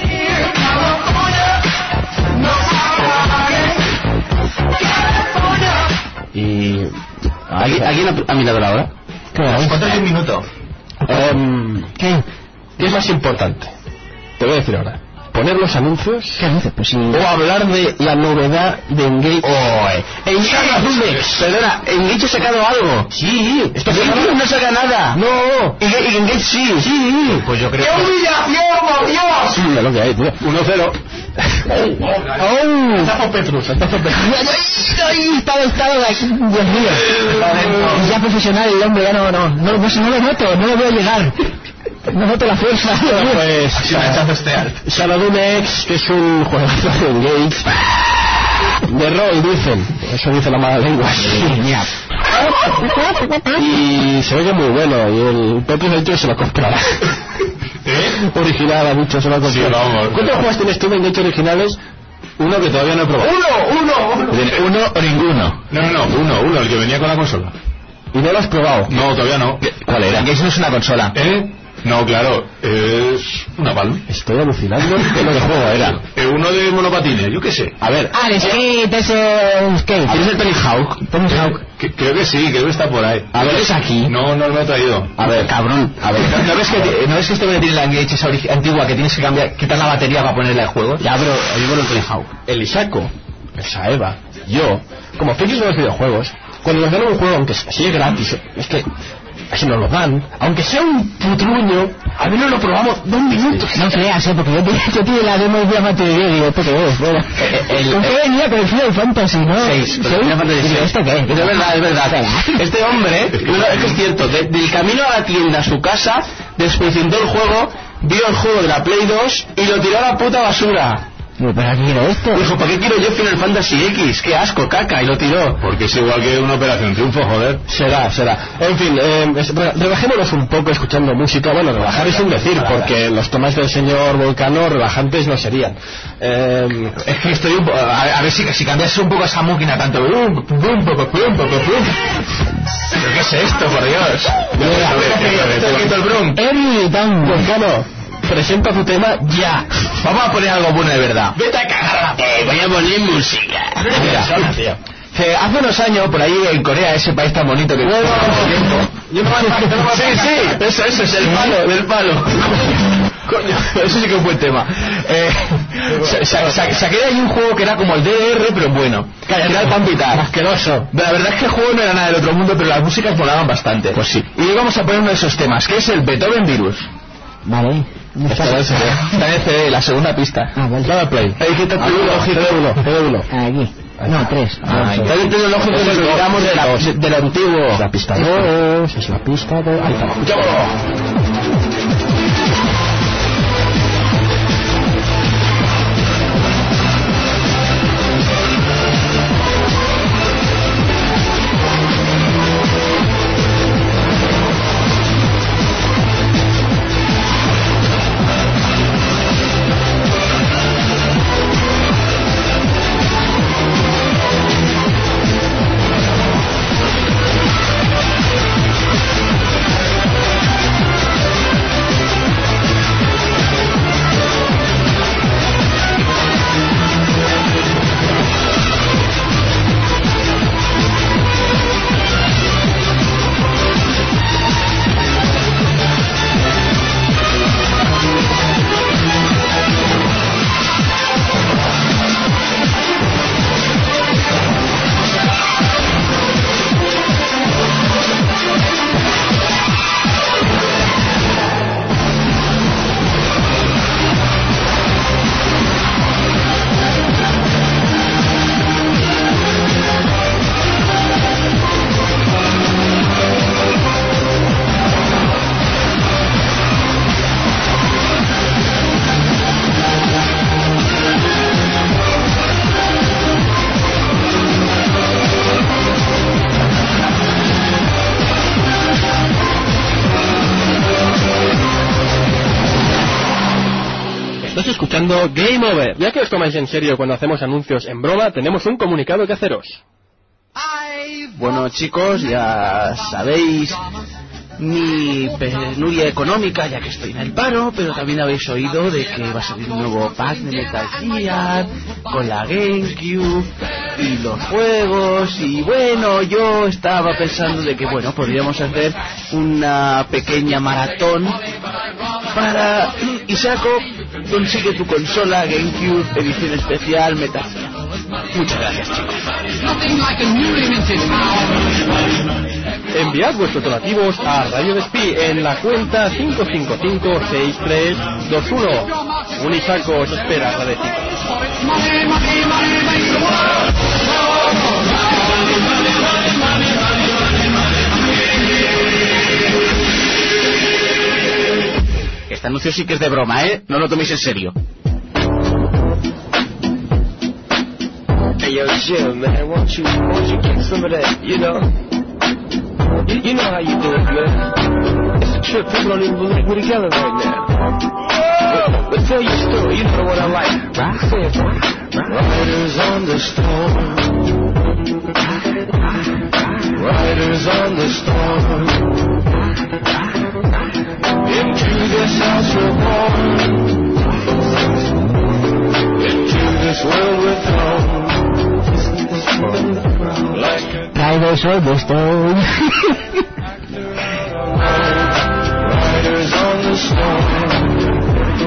Y... ¿Aquí, aquí ha mirado la hora? ¿Cuánto es un minuto? Um, ¿Qué? ¿Qué es más importante? Te voy a decir ahora. ¿Poner los anuncios? ¿Qué anuncios? Pues sí. O hablar de la novedad de Engage. Oh, Engage. Perdona, ¿Engage ha sacado algo? Sí. Esto no saca nada. No. ¿Y Engage sí? Sí. Pues yo creo ¡Qué humillación, por Dios! Sí, es lo que hay, tío. uno cero. ¡Oh! Tazo Petrus, tazo Petrus. ¡Ay! Estaba, estaba, Dios mío. Ya profesional el hombre, ya no, no, no, no, no lo noto, no lo veo llegar. No noto la fuerza. Pues Shadowdoom X, que es un juegazo de Engage de rol, dicen. Eso dice la mala lengua. Y se oye muy bueno. Y el Petrus de hecho se lo comprará. ¿Eh? Original, ha dicho, se lo comprará. Sí, vamos. ¿Cuántos juegos tienes tú de Engage originales? Uno que todavía no he probado. ¡Uno! ¡Uno! Uno o ninguno. No, no, no, uno, uno, el que venía con la consola. ¿Y no lo has probado? No, todavía no. ¿Cuál era? Que eso no es una consola. ¿Eh? No, claro, es una Palm. Estoy alucinando con lo que juego era. Eh, uno de monopatines, yo qué sé. A ver. Ah, el skate, ese skate. ¿Tienes el Tony Hawk? Tony Hawk. Que, creo que sí, creo que está por ahí. A ver, ¿Es aquí? No, no lo he traído. A ver, cabrón. A ver. ¿No, no ves que, ¿No ves que este que tiene la Engage esa origi- antigua que tienes que cambiar, quitar la batería para ponerle al juego? Ya, pero yo con el Tony Hawk. El Isako, el Saeva, yo, como frikis de los videojuegos, cuando nos dan un juego, aunque sea gratis, es que si nos lo dan, aunque sea un putruño, al menos lo probamos dos minutos. No creas, eh, porque yo, yo tuve la demo y la batería y digo, ¿esto qué es? Bueno, ¿con qué venía? Con el Final Fantasy, ¿no? Seis, con el Final Fantasy seis. ¿Esto qué es? Es verdad, es verdad. Este hombre, no, no, es que es cierto, de- del camino a la tienda, a su casa, desprecintó el juego, vio el juego de la Play dos y lo tiró a la puta basura. Digo, ¿pero aquí quiero esto? Dijo, ¿para qué quiero yo Final Fantasy X? ¡Qué asco, caca! Y lo tiró. Porque es igual que una Operación Triunfo, joder. Será, será. En fin, eh, es- re- relajémonos un poco escuchando música. Bueno, relajar es un decir, porque los temas del señor Volcano relajantes no serían. Eh, Es que estoy un po- a, a ver si, si cambias un poco esa máquina tanto. Bum, bum, bum, bum, bum, bum, bum. ¿Pero qué es esto, por Dios? el brum. Every Down. Volcano, presenta tu tema ya. Vamos a poner algo bueno de verdad. Vete a cagar a la... Eh, voy a poner música. Mira, que hace unos años por ahí en Corea, ese país tan bonito que Yo no sí, sí, eso, eso es el palo, del palo. Coño, eso sí que es un buen tema. Eh, sa- sa- sa- saqué de ahí un juego que era como el D D R, pero bueno. Que era el Pampitar. Asqueroso. La verdad es que el juego no era nada del otro mundo, pero las músicas volaban bastante. Pues sí. Y hoy vamos a poner uno de esos temas, que es el Beethoven Virus. Vale. ¿Dónde está? Está en el C D, la segunda pista. Ah, vale. Dale play. Ahí que te P uno, P uno. Aquí. No, tres. Ahí. Dos. También tecnológico que nos olvidamos de la- de- del antiguo. Es la pista dos, es la pista dos. Ahí está. Escuchámoslo. Estás escuchando Game Over. Ya que os tomáis en serio cuando hacemos anuncios en broma, tenemos un comunicado que haceros. Bueno, chicos, ya sabéis mi penuria económica, ya que estoy en el paro, pero también habéis oído de que va a salir un nuevo pack de Metal Gear con la GameCube y los juegos, y bueno, yo estaba pensando de que, bueno, podríamos hacer una pequeña maratón para Isako, consigue tu consola GameCube edición especial Metal Gear. Muchas gracias, chicos. Enviad vuestros donativos a Radio Despí en la cuenta cinco cinco cinco seis tres dos uno. Un Isako os espera agradecido. Este anuncio sí que es de broma, ¿eh? No lo toméis en serio. Hey yo, Jim, man, won't you, won't you get some of that, you know? You, you know how you do it, man. It's a trip, people don't even believe we're together right now. But tell your story, you know what I like. Rock, say it, rock, rock. Riders on the storm. Riders on the storm. Into this house we're born. Into this world we're thrown. Like Riders on the storm. riders on the storm.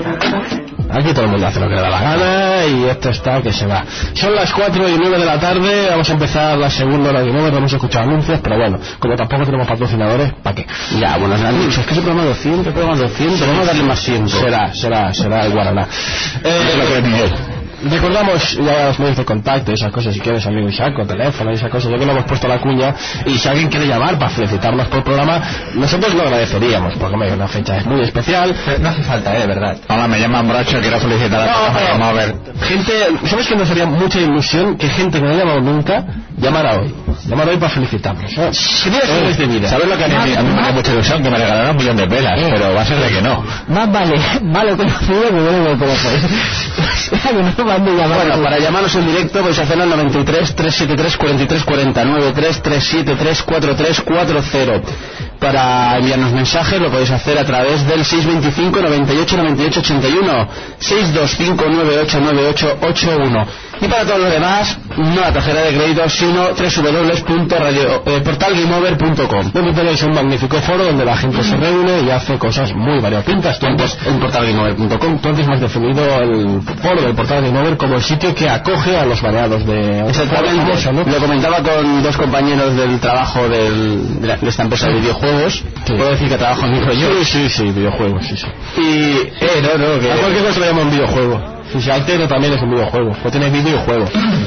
Aquí todo el mundo hace lo que le da la gana y esto está que se va. Son las cuatro y nueve de la tarde, vamos a empezar la segunda hora de nueve, hemos escuchado anuncios, pero bueno, como tampoco tenemos patrocinadores, ¿para qué? Ya, bueno, es que ese programa doscientos, el programa doscientos, vamos a darle más tiempo. Será, será, será el Guaraná. Eh, Es lo que es Miguel. Recordamos ya los medios de contacto, esas cosas, si quieres amigo Isaco, teléfono y esas cosas, ya que no hemos puesto la cuña, y si alguien quiere llamar para felicitarnos por el programa, nosotros lo agradeceríamos, porque me una fecha es muy especial. Pero no hace falta, eh, de verdad. Hola, me llaman Bracho, quiero felicitar a No, todos. pero- Vamos a ver. Gente, ¿sabes que nos haría mucha ilusión que gente que no ha llamado nunca llamara hoy? Llamara hoy para felicitarnos. ¿eh? Que tienes Eh, de vida. ¿Sabes lo que a mí, a mí me hace mucha ilusión? Que me regalaron un millón de pelas, Eh. pero va a ser de que no. Más vale, malo conocido que bueno que conocido. Que no mande llamar. Bueno, para llamarnos en directo podéis hacerlo al noventa y tres, trescientos setenta y tres, cuarenta y tres cuarenta, noventa y tres, trescientos setenta y tres, cuarenta y tres cuarenta. Para enviarnos mensajes lo podéis hacer a través del seiscientos veinticinco, noventa y ocho, noventa y ocho, ochenta y uno, seiscientos veinticinco, noventa y ocho, noventa y ocho, ochenta y uno. Y para todos los demás, no la tarjeta de crédito, sino doble u doble u doble u punto portal game over punto com. Donde tenéis un magnífico foro donde la gente se reúne y hace cosas muy variopintas. Tú antes, En portal game over punto com. tú antes me has definido el foro del portal de Nover como el sitio que acoge a los variados de... Exactamente, famoso, ¿no? lo comentaba con dos compañeros del trabajo del, de, la- de esta empresa de videojuegos. Sí. Puedo decir que trabajo en microjuegos. Sí, sí, sí, videojuegos, sí, sí. Y, eh, no, no, que... A cualquier cosa le llaman un videojuego. Si se altero también es un videojuego, pues tiene videojuego.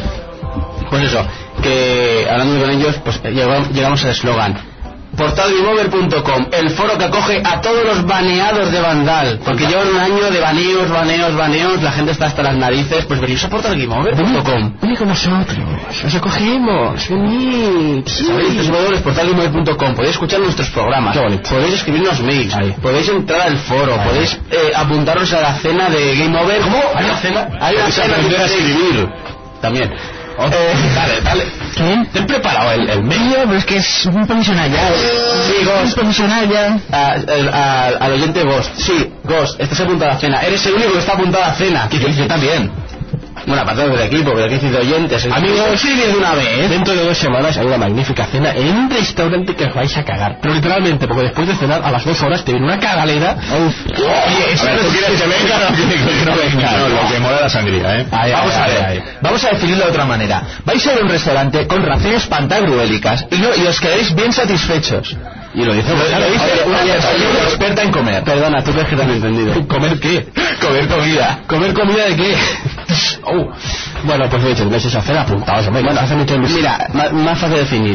Pues eso, que hablando con ellos, pues llegamos, llegamos al eslogan. portal game over punto com, el foro que acoge a todos los baneados de Vandal, porque llevan un año de baneos, baneos, baneos, la gente está hasta las narices, pues venís a portal game over punto com. Vení con nosotros, os acogemos, venid. Sabéis, doble u doble u doble u punto portal game over punto com, podéis escuchar nuestros programas, Qué bonito. podéis escribirnos mails, Ahí. podéis entrar al foro, Ahí. podéis eh, apuntaros a la cena de Game Over. ¿Cómo? ¿Hay una cena? Hay una Podéis cena aprender a de- escribir. También. Eh, dale, dale. ¿Qué? ¿Te he preparado el, el mail? Tío, pero es que es un profesional ya. Sí, Ghost. Un profesional ya. A- al- al- al oyente Ghost. Sí, Ghost, estás apuntado a la cena. Eres el único que está apuntado a la cena. Yo, yo también. Bueno, aparte del equipo, pero aquí de oyentes. Amigos, sí, de una vez. dentro de dos semanas hay una magnífica cena en un restaurante que os vais a cagar. Pero literalmente, porque después de cenar, a las dos horas te viene una cagalera. Oye, eso A ver, no ¿tú es- quieres que venga o no quieres que no venga? No, lo que mola la sangría, ¿eh? Ahí, Vamos ahí, a ahí, ver, ahí. vamos a definirlo de otra manera. Vais a ir a un restaurante con raciones pantagruélicas y, no- y os quedaréis bien satisfechos. Y lo dice, Lo, lo dice una persona experta en comer. Perdona, tú crees que te han entendido. ¿Comer qué? Comer comida. ¿Comer comida de qué? Oh. Bueno, pues de hecho, tenéis esa cena apuntados, hombre. Bueno, hace mucho ilusión. Mira, ma- más fácil de definir.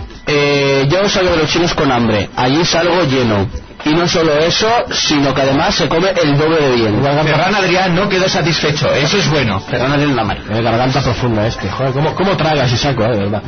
Eh, yo salgo de los chinos con hambre. Allí salgo lleno. Y no solo eso, sino que además se come el doble de bien. Ferran Adrián no quedó satisfecho, eso es bueno. Perdona, tiene una mano. Eh, garganta profunda este. Joder, ¿cómo, cómo tragas y saco, eh, de verdad?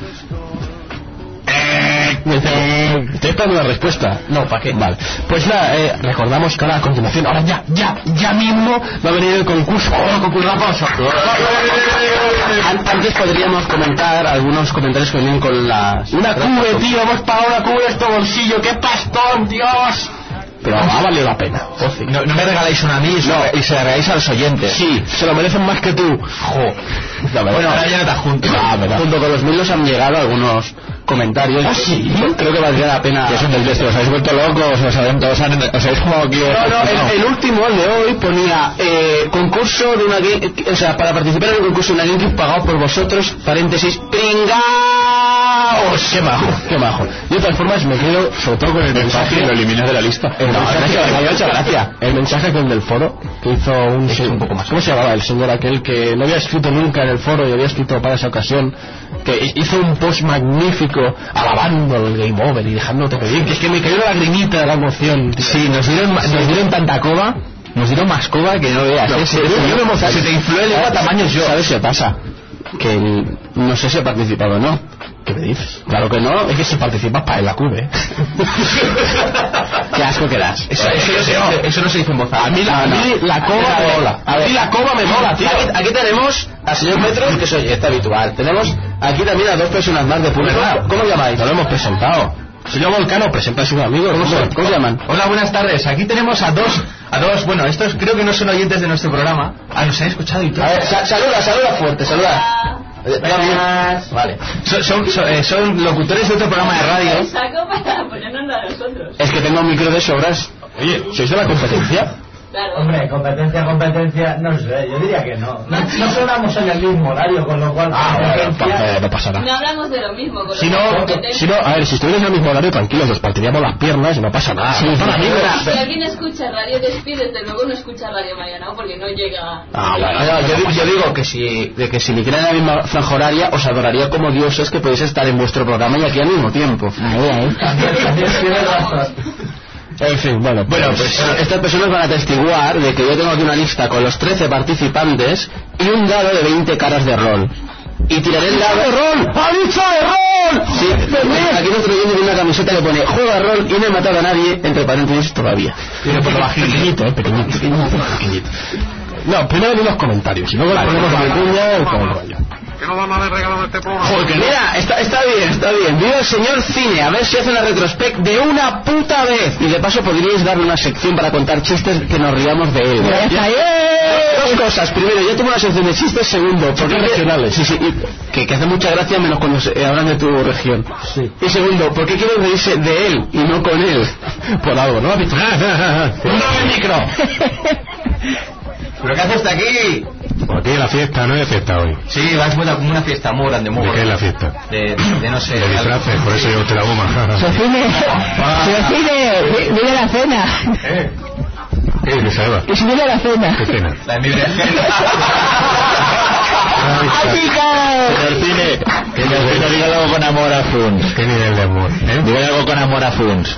Eh, ¿Te he dado una respuesta? No, ¿para qué? Vale. Pues nada, eh, recordamos que ahora a continuación, ahora ya, ya, ya mismo va a venir el concurso. ¡Oh, concurso raposo! An- Antes podríamos comentar algunos comentarios que vienen con las... Una cube, tío, hemos pagado una cube de este bolsillo. ¡Qué pastón, Dios! Pero ha valido la pena. No, no me regaláis una a mí y se, No. y se la regaláis a los oyentes. Sí, se lo merecen más que tú. Jo. La verdad. Bueno, ahora ya no te junto. Ah, verdad. Junto con los mil nos han llegado algunos comentarios. ¿Ah, sí? Creo que valdría la pena... Que son del este, os habéis vuelto locos, os habéis, os han- os habéis jugado aquí. No, no, el, el último, el de hoy, ponía eh, concurso de una game, o sea, para participar en el concurso de una GameCube pagado por vosotros, paréntesis, pringaos. Qué majo, qué majo. De todas formas, me quedo sobre todo con el mensaje. Lo eliminas de la lista. El No, mensaje, me ha hecho- me ha hecho gracia. El mensaje con del foro que hizo un, un poco más. ¿Cómo se llamaba el señor aquel que no había escrito nunca en el foro y había escrito para esa ocasión? Que hizo un post magnífico alabando el Game Over y dejándote pedir. Que es que me cayó la lagrimita de la emoción. Sí, nos dieron, nos dieron tanta coba, nos dieron más coba que no veas. No, ¿eh? sí, Se, yo- yo me emocioné. se te infló el ego a tamaños yo. ¿Sabes qué pasa? Que el- no sé si he participado o no. ¿Qué me dices? Claro que no. Es que si participas para en la cube. Qué asco que das. Eso, eso, eso, eso no se dice en voz alta. A mí la, a mí la coba me mola. A mí la coba me mola, tío. Aquí, aquí tenemos al señor Petros, que es oyente habitual. Tenemos aquí también a dos personas más de público. ¿Cómo llamáis? No lo hemos presentado. Señor Volcano, presenta a sus amigos. ¿Cómo, se, ¿Cómo se llaman? Hola, buenas tardes. Aquí tenemos a dos, a dos, bueno, estos creo que no son oyentes de nuestro programa. Ah, nos han escuchado y todo. A ver, sa saluda, saluda fuerte, saluda. Buenas. Vale. Son, son, son, eh, son locutores de otro programa de radio. Saco para ponernos a nosotros. Es que tengo un micro de sobras. Oye, ¿sois de la competencia? Claro. Hombre, competencia, competencia, no sé, yo diría que no. No, no sonamos en el mismo horario, con lo cual... Ah, bueno, eh, no pasa nada. No hablamos de lo mismo. Con Si no, si no, a ver, si estuvierais en el mismo horario, tranquilos, nos partiríamos las piernas y no pasa nada. Sí, son amigos. Si alguien escucha Radio Despí, desde luego no escucha Radio Mariana, porque no llega... Ah, bueno, yo, yo, yo digo que si, de que si me quieran en la misma franja horaria, os adoraría como dioses que podéis estar en vuestro programa y aquí al mismo tiempo. Ahí, ahí. También, también tiene razón. En fin, bueno, Bueno, pues estas personas van a atestiguar de que yo tengo aquí una lista con los trece participantes y un dado de veinte caras de rol. Y tiraré el dado... ¡De rol! ¡Ha dicho de rol! Sí, aquí nuestro oyente tiene una camiseta que pone juega rol y no he matado a nadie, entre paréntesis todavía. Pero por lo pequeñito, eh, pequeñito, pequeñito, pequeñito. No, primero vienen los comentarios, y luego vale, le ponemos a mi cuña y todo el rollo. ¿Qué nos van a haber regalado este programa? Joder, que mira, está, está bien, está bien. Viva el señor Cine, a ver si hace una retrospect de una puta vez. Y de paso podríais darle una sección para contar chistes que nos riamos de él. Ya, Dos cosas. Primero, yo tengo una sección de chistes. Segundo, porque regionales. Sí, sí, y que, que hace mucha gracia menos cuando se, eh, hablan de tu región. Sí. Y segundo, ¿por qué quieren reírse de él y no con él? Por algo, ¿no? ¿Has visto? ¡No el micro! ¿Pero qué haces aquí? Pues aquí es la fiesta, no es fiesta hoy. Sí, va, es una, una fiesta muy grande, muy ¿De qué es grande. la fiesta? De, de no sé. De disfraces, por eso yo te la goma. Socine, Socine, viene la cena. ¿Eh? ¿Qué dices, Eva? Que si viene a la cena. ¿Qué cena? La de mi Señor Cine, que nos diga algo con amor a Funs. ¿Qué nivel de amor? ¿Eh? Diga algo con amor a Funs.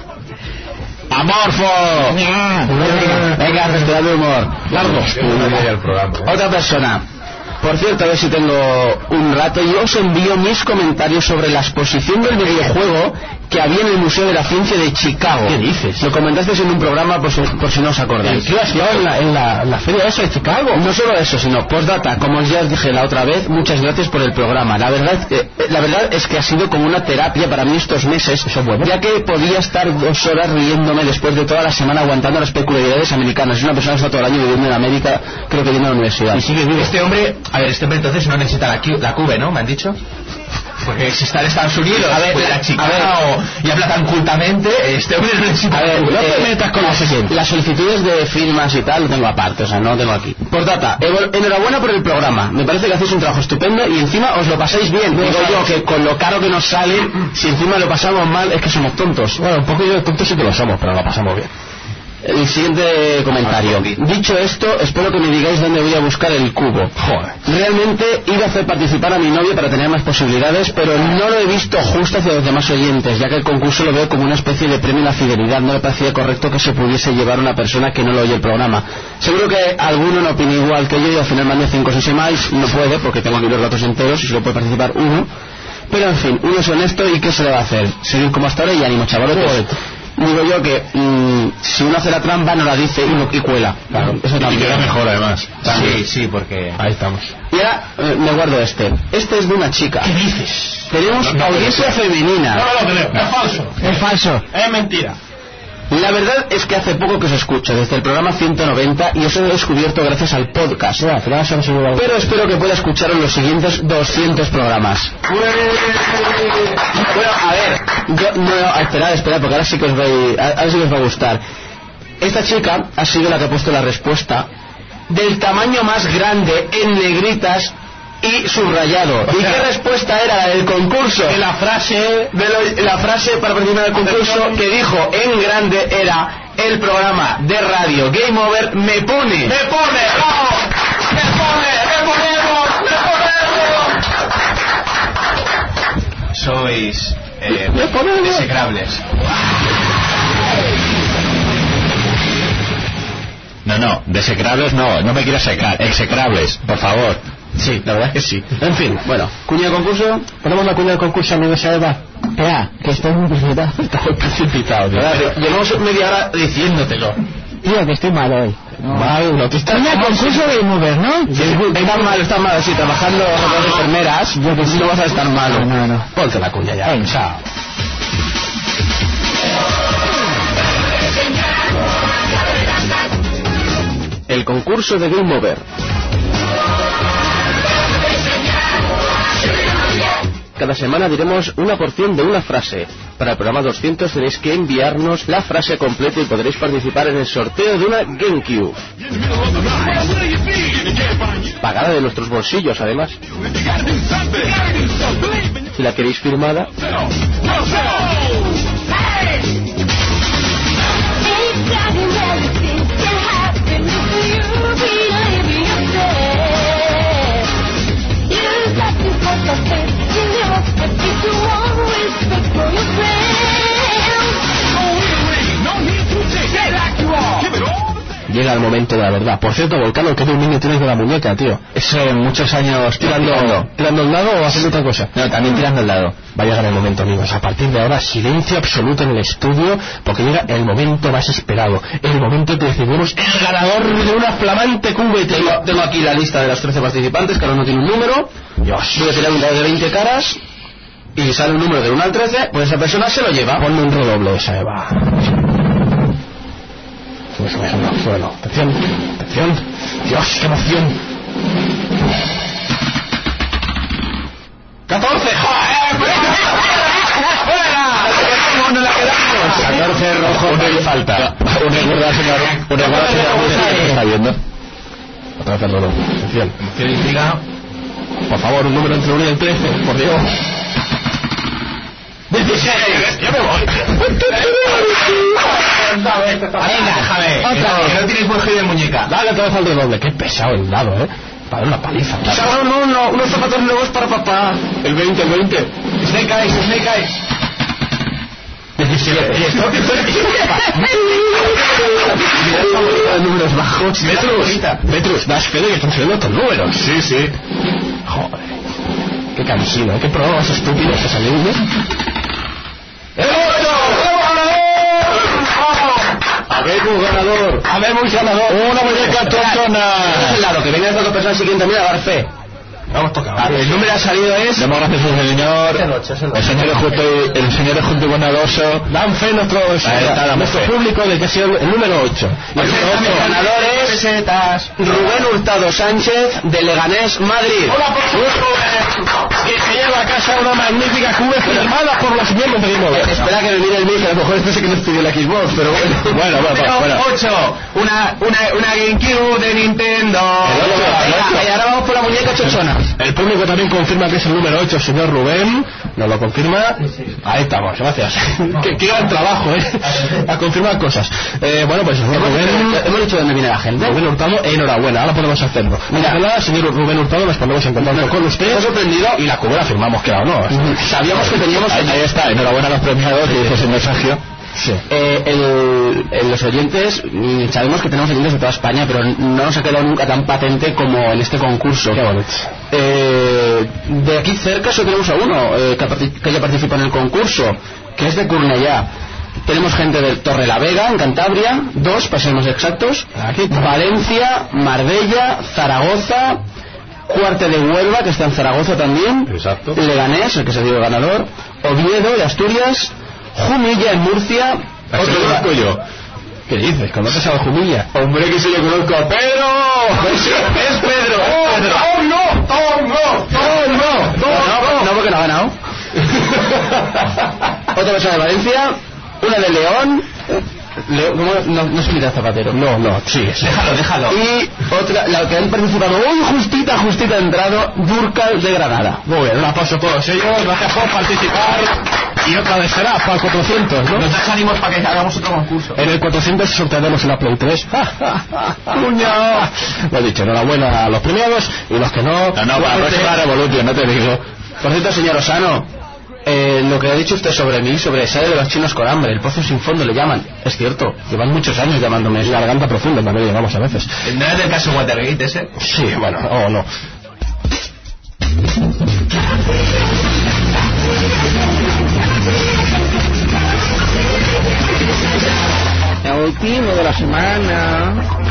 ¡Amorfo! Venga, festival de humor. Largo. El programa, ¿eh? Otra persona. Por cierto, a ver si tengo un rato. Yo os envío mis comentarios sobre la exposición del videojuego que había en el Museo de la Ciencia de Chicago. ¿Qué dices? Lo comentasteis en un programa por si, por si no os acordáis. ¿Qué has en la, en la, en la feria esa de Chicago? No solo eso, sino postdata, como ya os dije la otra vez, muchas gracias por el programa. La verdad, eh, la verdad es que ha sido como una terapia para mí estos meses, Eso es bueno. ya que podía estar dos horas riéndome después de toda la semana aguantando las peculiaridades americanas. Es una persona que está todo el año viviendo en América, creo que yendo a la universidad. Y sigue vivo. Este hombre, a ver, este hombre entonces no necesita la, Q, la Cube, ¿no? ¿Me han dicho? Porque si está en Estados Unidos, A ver, pues, la- a Chicago y habla tan cultamente, este hombre no necesita A ver, la Cube. no te Eh, metas con las, las solicitudes de firmas y tal, lo tengo aparte, o sea, no lo tengo aquí. Por data, enhorabuena por el programa. Me parece que hacéis un trabajo estupendo y encima os lo pasáis bien. Digo yo que con lo caro que nos sale, si encima lo pasamos mal, es que somos tontos. Bueno, un poco yo de tontos sí que lo somos, pero lo pasamos bien. El siguiente comentario. Dicho esto, espero que me digáis dónde voy a buscar el cubo. Joder. Realmente iba a hacer participar a mi novia para tener más posibilidades, pero no lo he visto justo hacia los demás oyentes, ya que el concurso lo veo como una especie de premio a la fidelidad. No me parecía correcto que se pudiese llevar una persona que no lo oye el programa. Seguro que alguno no opina igual que yo y al final mandé cinco o seis emails. No puede, porque tengo aquí los datos enteros y solo puede participar uno. Pero en fin, uno es honesto y ¿qué se le va a hacer? Seguir como hasta ahora y ánimo, chavalotes. Digo yo que mmm, si uno hace la trampa no la dice y, no, y cuela. Claro, eso Y también. queda mejor, además. Sí, sí, porque... Ahí estamos. Y ahora eh, me guardo este. Este es de una chica. ¿Qué dices? Tenemos No, no, audiencia no, femenina. No, no, no, no, es falso. Es falso. Es mentira. La verdad es que hace poco que os escucho, desde el programa ciento noventa, y os he descubierto gracias al podcast. Pero espero que pueda escuchar en los siguientes doscientos programas. Bueno, a ver, yo, no, no, esperad, esperad, porque ahora sí que os va, a- ahora sí que os va a gustar. Esta chica ha sido la que ha puesto la respuesta del tamaño más grande en negritas y subrayado. ¿Y qué respuesta era la del concurso? De la frase... De lo- la frase para participar del concurso que dijo en grande era: el programa de radio Game Over me pone. ¡Me pone! ¡Vamos! ¡Me pone! ¡Me ponemos! ¡Me ponemos! Sois eh, Me ponemos. desegrables. No, no, desecrables no, no me quiero secar, execrables, por favor. Sí, la verdad es que sí. En fin, bueno, cuña de concurso. Ponemos la cuña de concurso a mi de Eva. Espera, que estoy muy precipitado. Está muy precipitado, tío. Llevamos media hora diciéndotelo. Tío, que estoy mal hoy. Mal, no te estás... Cuña concurso de mover, ¿no? Está mal, está mal, sí, trabajando con enfermeras. Yo que sí, no vas a estar malo. No, no. Ponte la cuña ya. Venga. Chao. El concurso de Game Over. Cada semana diremos una porción de una frase. Para el programa doscientos tenéis que enviarnos la frase completa y podréis participar en el sorteo de una GameCube. Pagada de nuestros bolsillos, además. Si la queréis firmada... Llega el momento de la verdad. Por cierto, Volcano, ¿qué dominio tienes de la muñeca, tío? Eso en muchos años tirando, tirando, tirando el dado o haciendo otra cosa. No, también tirando el dado. Va a llegar el momento, amigos. A partir de ahora, silencio absoluto en el estudio, porque llega el momento más esperado. El momento en que decidimos el ganador de una flamante cubeta. Tengo, tengo aquí la lista de los trece participantes, cada uno tiene un número. Dios. Voy a tirar un dado de veinte caras. Y sale un número del uno al trece, pues esa persona se lo lleva. Ponme un redoble, esa Eva. Sube, sube, sube, súbelo. Atención, atención. Dios, qué emoción. ¡catorce! ¡Joder! ¡Fuera! ¿Cómo la quedamos? catorce rojo, no le falta. Un recuerdo, señor. Un recuerdo, señor. ¿Qué está viendo? Otra vez reloj. Atención. ¿Qué diga? Por favor, un número entre uno y el trece, por Dios. dieciséis. ¡Ya me voy! Venga, déjame. Otra vez. No tienes buen de muñeca. Dale otra vez al redoble. Qué pesado el dado, ¿eh? Para dar una paliza. No, no, no. Unos zapatos nuevos para papá. El veinte, el veinte. Snake Eyes, Snake Eyes. diecisiete. Números bajos. Petrus, Petrus, das fe de que están subiendo estos números. Sí, sí. Joder. Qué cansino, ¿eh? Qué programas estúpidos que salen, ¿eh? ¡El ocho! ¡Habemos ganador! ¡Habemos ganador! ¡Una muñeca totona! Es el lado, que vengan estas dos personas siguientes también a dar fe. Vamos tocando. El número ha salido es... Demos gracias al señor. El señor es justo y, el señor es justo y bondadoso. Dan fe nuestros, está, nuestro público de que ha sido el número ocho. Y el número ganador es... Pesetas. Rubén Hurtado Sánchez, de Leganés, Madrid. ¡Hola, por favor! Que se lleva a casa una magnífica cube firmada por los miembros de Game Over. Espera que me mire el mío, que a lo mejor este sí que nos pidió la Xbox, pero bueno. Bueno, bueno, bueno. ocho. Una, una, una GameCube de Nintendo. Y ahora vamos por la muñeca chochona. El público también confirma que es el número ocho, señor Rubén. ¿Nos lo confirma? Ahí estamos, gracias. qué, qué gran trabajo, ¿eh? A confirmar cosas. Eh, bueno, pues señor Rubén... Hemos dicho dónde viene la gente. Rubén Hurtado, enhorabuena, ahora podemos hacerlo. Mira, nada, señor Rubén Hurtado, nos ponemos en contacto con usted. Está sorprendido y la cubera firmamos que era o no. Sabíamos que teníamos... Ahí, ahí está, enhorabuena a los premiados, que dices el mensaje. Sí. Eh, el, el, los oyentes, sabemos que tenemos oyentes de toda España, pero no nos ha quedado nunca tan patente como en este concurso. Qué bonito. Eh, de aquí cerca solo tenemos a uno eh, que, que haya participado en el concurso, que es de Cornellá. Tenemos gente de Torrelavega, en Cantabria, dos, para ser más exactos, aquí, Valencia, Marbella, Zaragoza, Cuarte de Huelva, que está en Zaragoza también. Exacto. Leganés, el que se ha sido ganador, Oviedo de Asturias, Jumilla en Murcia. ¿A qué lo conozco yo? ¿Qué dices? ¿Conoces a Jumilla? Hombre, que si yo conozco a Pedro. Es Pedro. ¡Oh, oh, no! ¡Oh, no! ¡Oh, no! No, no, porque no ha ganado. Otra persona de Valencia, una de León. Leo, ¿cómo? No, no es Miguel Zapatero. No, no, sí, sí. Déjalo, déjalo. Y otra, la que han participado hoy, justita, justita ha entrado, Durcal de Granada. Muy bien, un aplauso a todos ellos, gracias por participar. Y otra vez será para el cuatrocientos, ¿no? Nos desanimos para que hagamos otro concurso. En el cuatrocientos sortearemos una Play tres. ¡Cuña! Lo he dicho, enhorabuena a los premiados y los que no... No, no, para la próxima Revolution, no te digo. Por cierto, señor Osano, eh, lo que ha dicho usted sobre mí, sobre sale de los chinos con hambre, el pozo sin fondo le llaman. Es cierto, llevan muchos años llamándome, es la garganta profunda, también le llamamos a veces. ¿No es del caso Watergate ese? Sí, bueno, o oh, no. El último de la semana.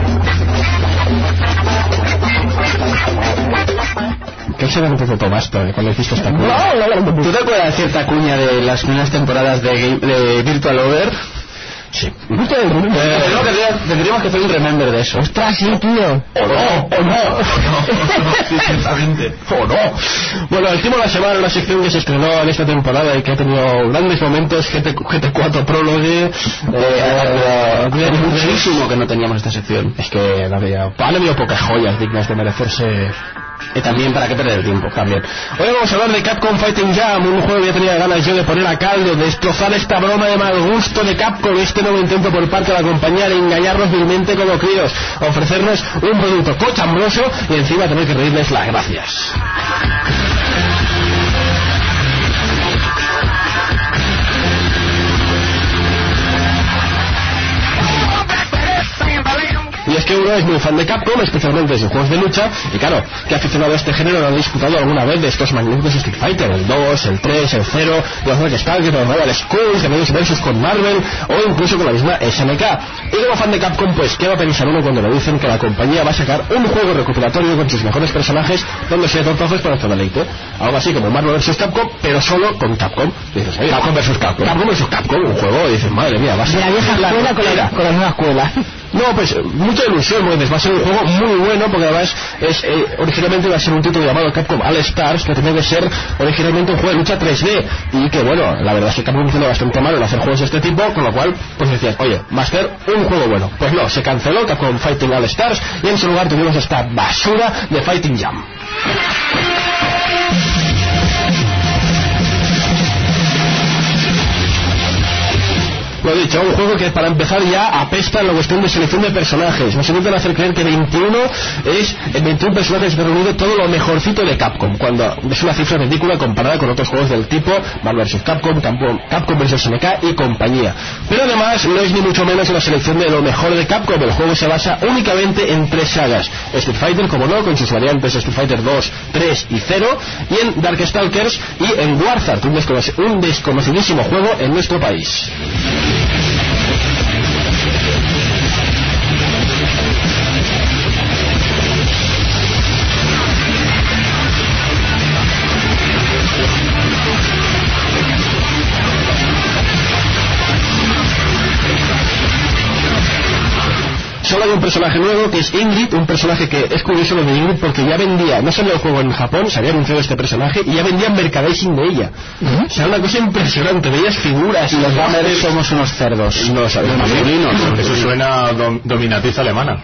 ¿Qué se ve que tomaste eh, cuando hiciste esta cuña? ¿Tú te acuerdas de cierta cuña de las primeras temporadas de, Game, de Virtual Over? Sí. Eh, no, que tendríamos que hacer un remember de eso. ¡Ostras, sí, tío! ¡O no! ¡O no! Ciertamente. ¡O no! Bueno, el timo de la semana, una sección que se estrenó en esta temporada y que ha tenido grandes momentos, G T cuatro Prologue. Eh, eh, muchísimo que no teníamos esta sección. Es que no había, han habido pocas joyas dignas de merecerse. Y también para qué perder el tiempo. También. Hoy vamos a hablar de Capcom Fighting Jam, un juego que ya tenía ganas yo de poner a caldo, de destrozar esta broma de mal gusto de Capcom, este nuevo intento por parte de la compañía de engañarnos vilmente como críos, ofrecernos un producto cochambroso y encima tener que reírles las gracias. Y es que uno es muy fan de Capcom, especialmente de sus juegos de lucha, y claro, que aficionado a este género lo han disputado alguna vez de estos magníficos Street Fighter, el dos, el tres, el cero, los Black Spark, los Royal Skulls, Genesis Versus con Marvel, o incluso con la misma S N K. Y como fan de Capcom, pues, ¿qué va a pensar uno cuando le dicen que la compañía va a sacar un juego recopilatorio con sus mejores personajes, dándose tortazos para nuestro deleite? Algo así como Marvel versus Capcom, pero solo con Capcom. Y dices, oye, Capcom versus Capcom. Capcom versus Capcom, un juego, y dices, madre mía, va a ser... De la vieja escuela con la, con la nueva escuela. No, pues mucha ilusión, porque va a ser un juego muy bueno, porque además es, eh, originalmente iba a ser un título llamado Capcom All Stars, que tenía que ser originalmente un juego de lucha tres D, y que bueno, la verdad es que Capcom tiene bastante malo en hacer juegos de este tipo, con lo cual, pues decías, oye, va a ser un juego bueno. Pues no, se canceló Capcom Fighting All Stars, y en su lugar tuvimos esta basura de Fighting Jam. Lo dicho, un juego que para empezar ya apesta en la cuestión de selección de personajes. Nos intentan hacer creer que veintiuno es el veintiuno personajes que reunido todo lo mejorcito de Capcom, cuando es una cifra ridícula comparada con otros juegos del tipo Marvel versus. Capcom, Capcom, Capcom versus. S N K y compañía. Pero además no es ni mucho menos una selección de lo mejor de Capcom. El juego se basa únicamente en tres sagas: Street Fighter, como no, con sus variantes Street Fighter dos, tres y cero, y en Darkstalkers y en Warthart, un, descono- un desconocidísimo juego en nuestro país. Solo hay un personaje nuevo, que es Ingrid, un personaje que es curioso lo de Ingrid porque ya vendía, no salió el juego en Japón, se había anunciado este personaje y ya vendían merchandising de ella. ¿Mm? O sea, una cosa impresionante, veías figuras y los gamers somos unos cerdos. No, sabes, masculinos. Eso suena dom- dominatiza alemana.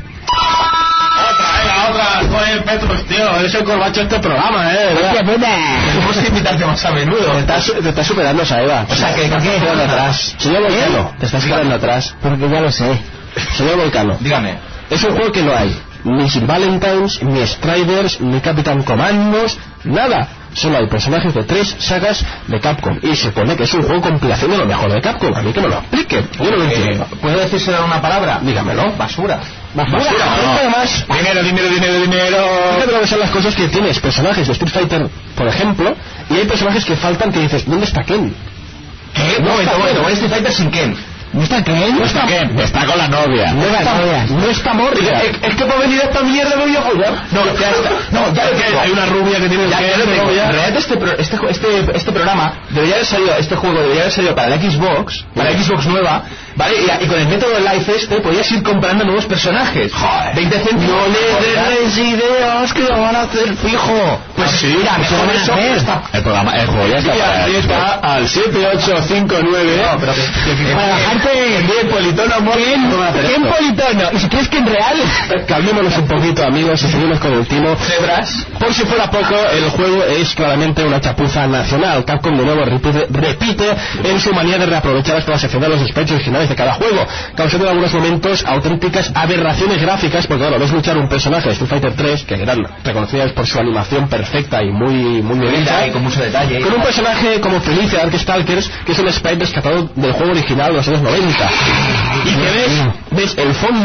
Otra, joder, Petrus, tío, eres el corbacho de este programa, eh. ¡Hostia puta! Tenemos que invitarte más a menudo. Te estás, te estás superando, Saeva. O sea, que te estás quedando atrás. Señor Volcano, te estás quedando atrás. Porque ya lo sé. Señor Volcano, dígame. Es un juego que no hay ni Sir Valentines, ni Striders, ni Capitán Comandos, nada. Solo hay personajes de tres sagas de Capcom. Y se supone que es un juego compilación de lo mejor de Capcom. A mí que me lo explique. Yo no lo entiendo. ¿Puedo decirse una palabra? Dígamelo. Basura. Basura. Basura. No. Además, dinero, dinero, dinero, dinero. Fíjate lo que son las cosas que tienes. Personajes de Street Fighter, por ejemplo, y hay personajes que faltan que dices, ¿dónde está Ken? ¿Qué? No, momento, momento. Street Fighter sin Ken. ¿No está Ken? No está Ken. Está con la novia. No está novia. No está Morrigan. Es, es que para venir a esta mierda me voy a follar. No, ya está. No, ya que hay una rubia que tiene el ya, que ya lo tengo. En realidad este, pro, este, este, este programa debería haber salido, este juego debería haber salido para la Xbox, para la Xbox nueva, ¿vale? Y, y con el método de Life este podías ir comprando nuevos personajes. Joder. veinte céntimos. No le des ideas que lo van a hacer fijo. Pues sí, mira, mejor eso está. El programa, el juego ya está. Ya está al siete ocho cinco nueve. No, pero que, que, que, para bajarte politono, ¿Quién politono? ¿Y si crees que en real? Calmémonos un poquito, amigos, y seguimos con el timo. Cebras. Por si fuera poco, el juego es claramente una chapuza nacional. Capcom de nuevo repite, repite en su manía de reaprovechar hasta la sección de los aspectos originales de cada juego, causando en algunos momentos auténticas aberraciones gráficas, porque claro, ves luchar un personaje de Street Fighter tres, que eran reconocidas por su animación perfecta y muy muy bien hecha, y con mucho detalle, con un personaje como Felice de Darkstalkers, que es un sprite rescatado del juego original de los años noventa, y que ves, ves el fondo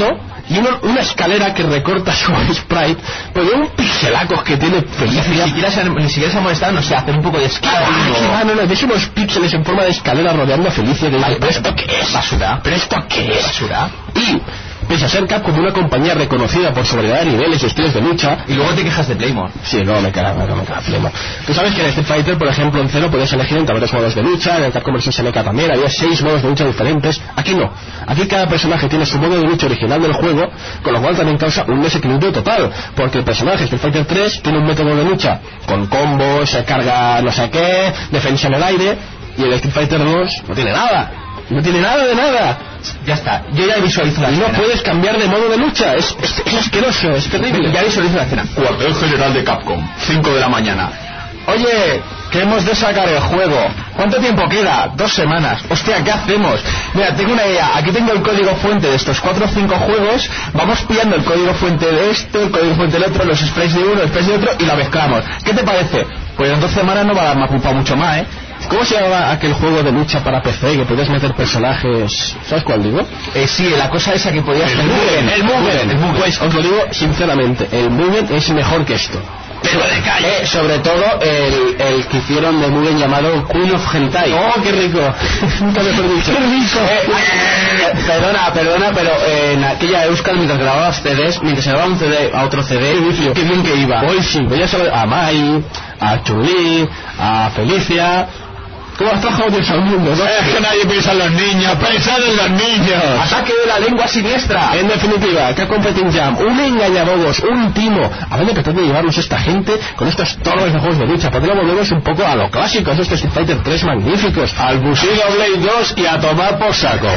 y uno, una escalera que recorta su sprite, pues un pixelacos que tiene Felicia. Ni siquiera se, ni siquiera se ha molestado, no sé, hacer un poco de escala. Ah, no, no, ves unos píxeles en forma de escalera rodeando a Felicia. Que vale, dice, ¿pero esto qué es? Basura. ¿Pero esto qué es? Basura. Y pese a ser Capcom una compañía reconocida por su variedad de niveles y estilos de lucha. Y luego te quejas de Playmore. Sí, no, me caga, no me caga Playmore. Tú sabes que en Street Fighter, por ejemplo, en Zero podías elegir entre varios modos de lucha, en el Capcom versus. M K también había seis modos de lucha diferentes. Aquí no. Aquí cada personaje tiene su modo de lucha original del juego, con lo cual también causa un desequilibrio total, porque el personaje Street Fighter tres tiene un método de lucha con combos, se carga no sé qué, defensa en el aire, y el Street Fighter dos no tiene nada. No tiene nada de nada. Ya está, yo ya visualizo la y escena. No puedes cambiar de modo de lucha, es, es, es asqueroso, es terrible. Ya visualizo la escena. Cuartel general de Capcom, cinco de la mañana. Oye, que hemos de sacar el juego. ¿Cuánto tiempo queda? Dos semanas. Hostia, ¿qué hacemos? Mira, tengo una idea. Aquí tengo el código fuente de estos cuatro o cinco juegos. Vamos pillando el código fuente de este, el código fuente del otro, los sprites de uno, los sprites de otro y la mezclamos. ¿Qué te parece? Pues en dos semanas no va a dar más culpa mucho más, ¿eh? ¿Cómo se llamaba aquel juego de lucha para P C que podías meter personajes? ¿Sabes cuál digo? Eh, sí, la cosa esa que podías... El Mugen, el Mugen, el Mugen. Pues os lo digo sinceramente, el Mugen es mejor que esto. Pero de calle. Eh, sobre todo el, el que hicieron de Mugen llamado Queen of Hentai. ¡Oh, qué rico! Nunca mejor dicho. ¡Qué rico! Eh, eh, perdona, perdona, pero eh, en aquella Euskal, mientras grababas C Ds, mientras se grababa un C D a otro C D, qué bien que iba. Hoy sí, voy a saber a Mai, a Chun-Li, a Felicia... ¿Cómo has trabajado Dios al mundo? ¿No? Es que nadie piensa en los niños, pensad en los niños. Ataque de la lengua siniestra. En definitiva, Capcom Fighting Jam, un engañabobos, un timo. A ver, pretende llevarnos esta gente con estos torres de juegos de lucha. Podría volvernos un poco a lo clásico, estos Street Fighter tres magníficos. Al Bushido Blade dos y a tomar por saco.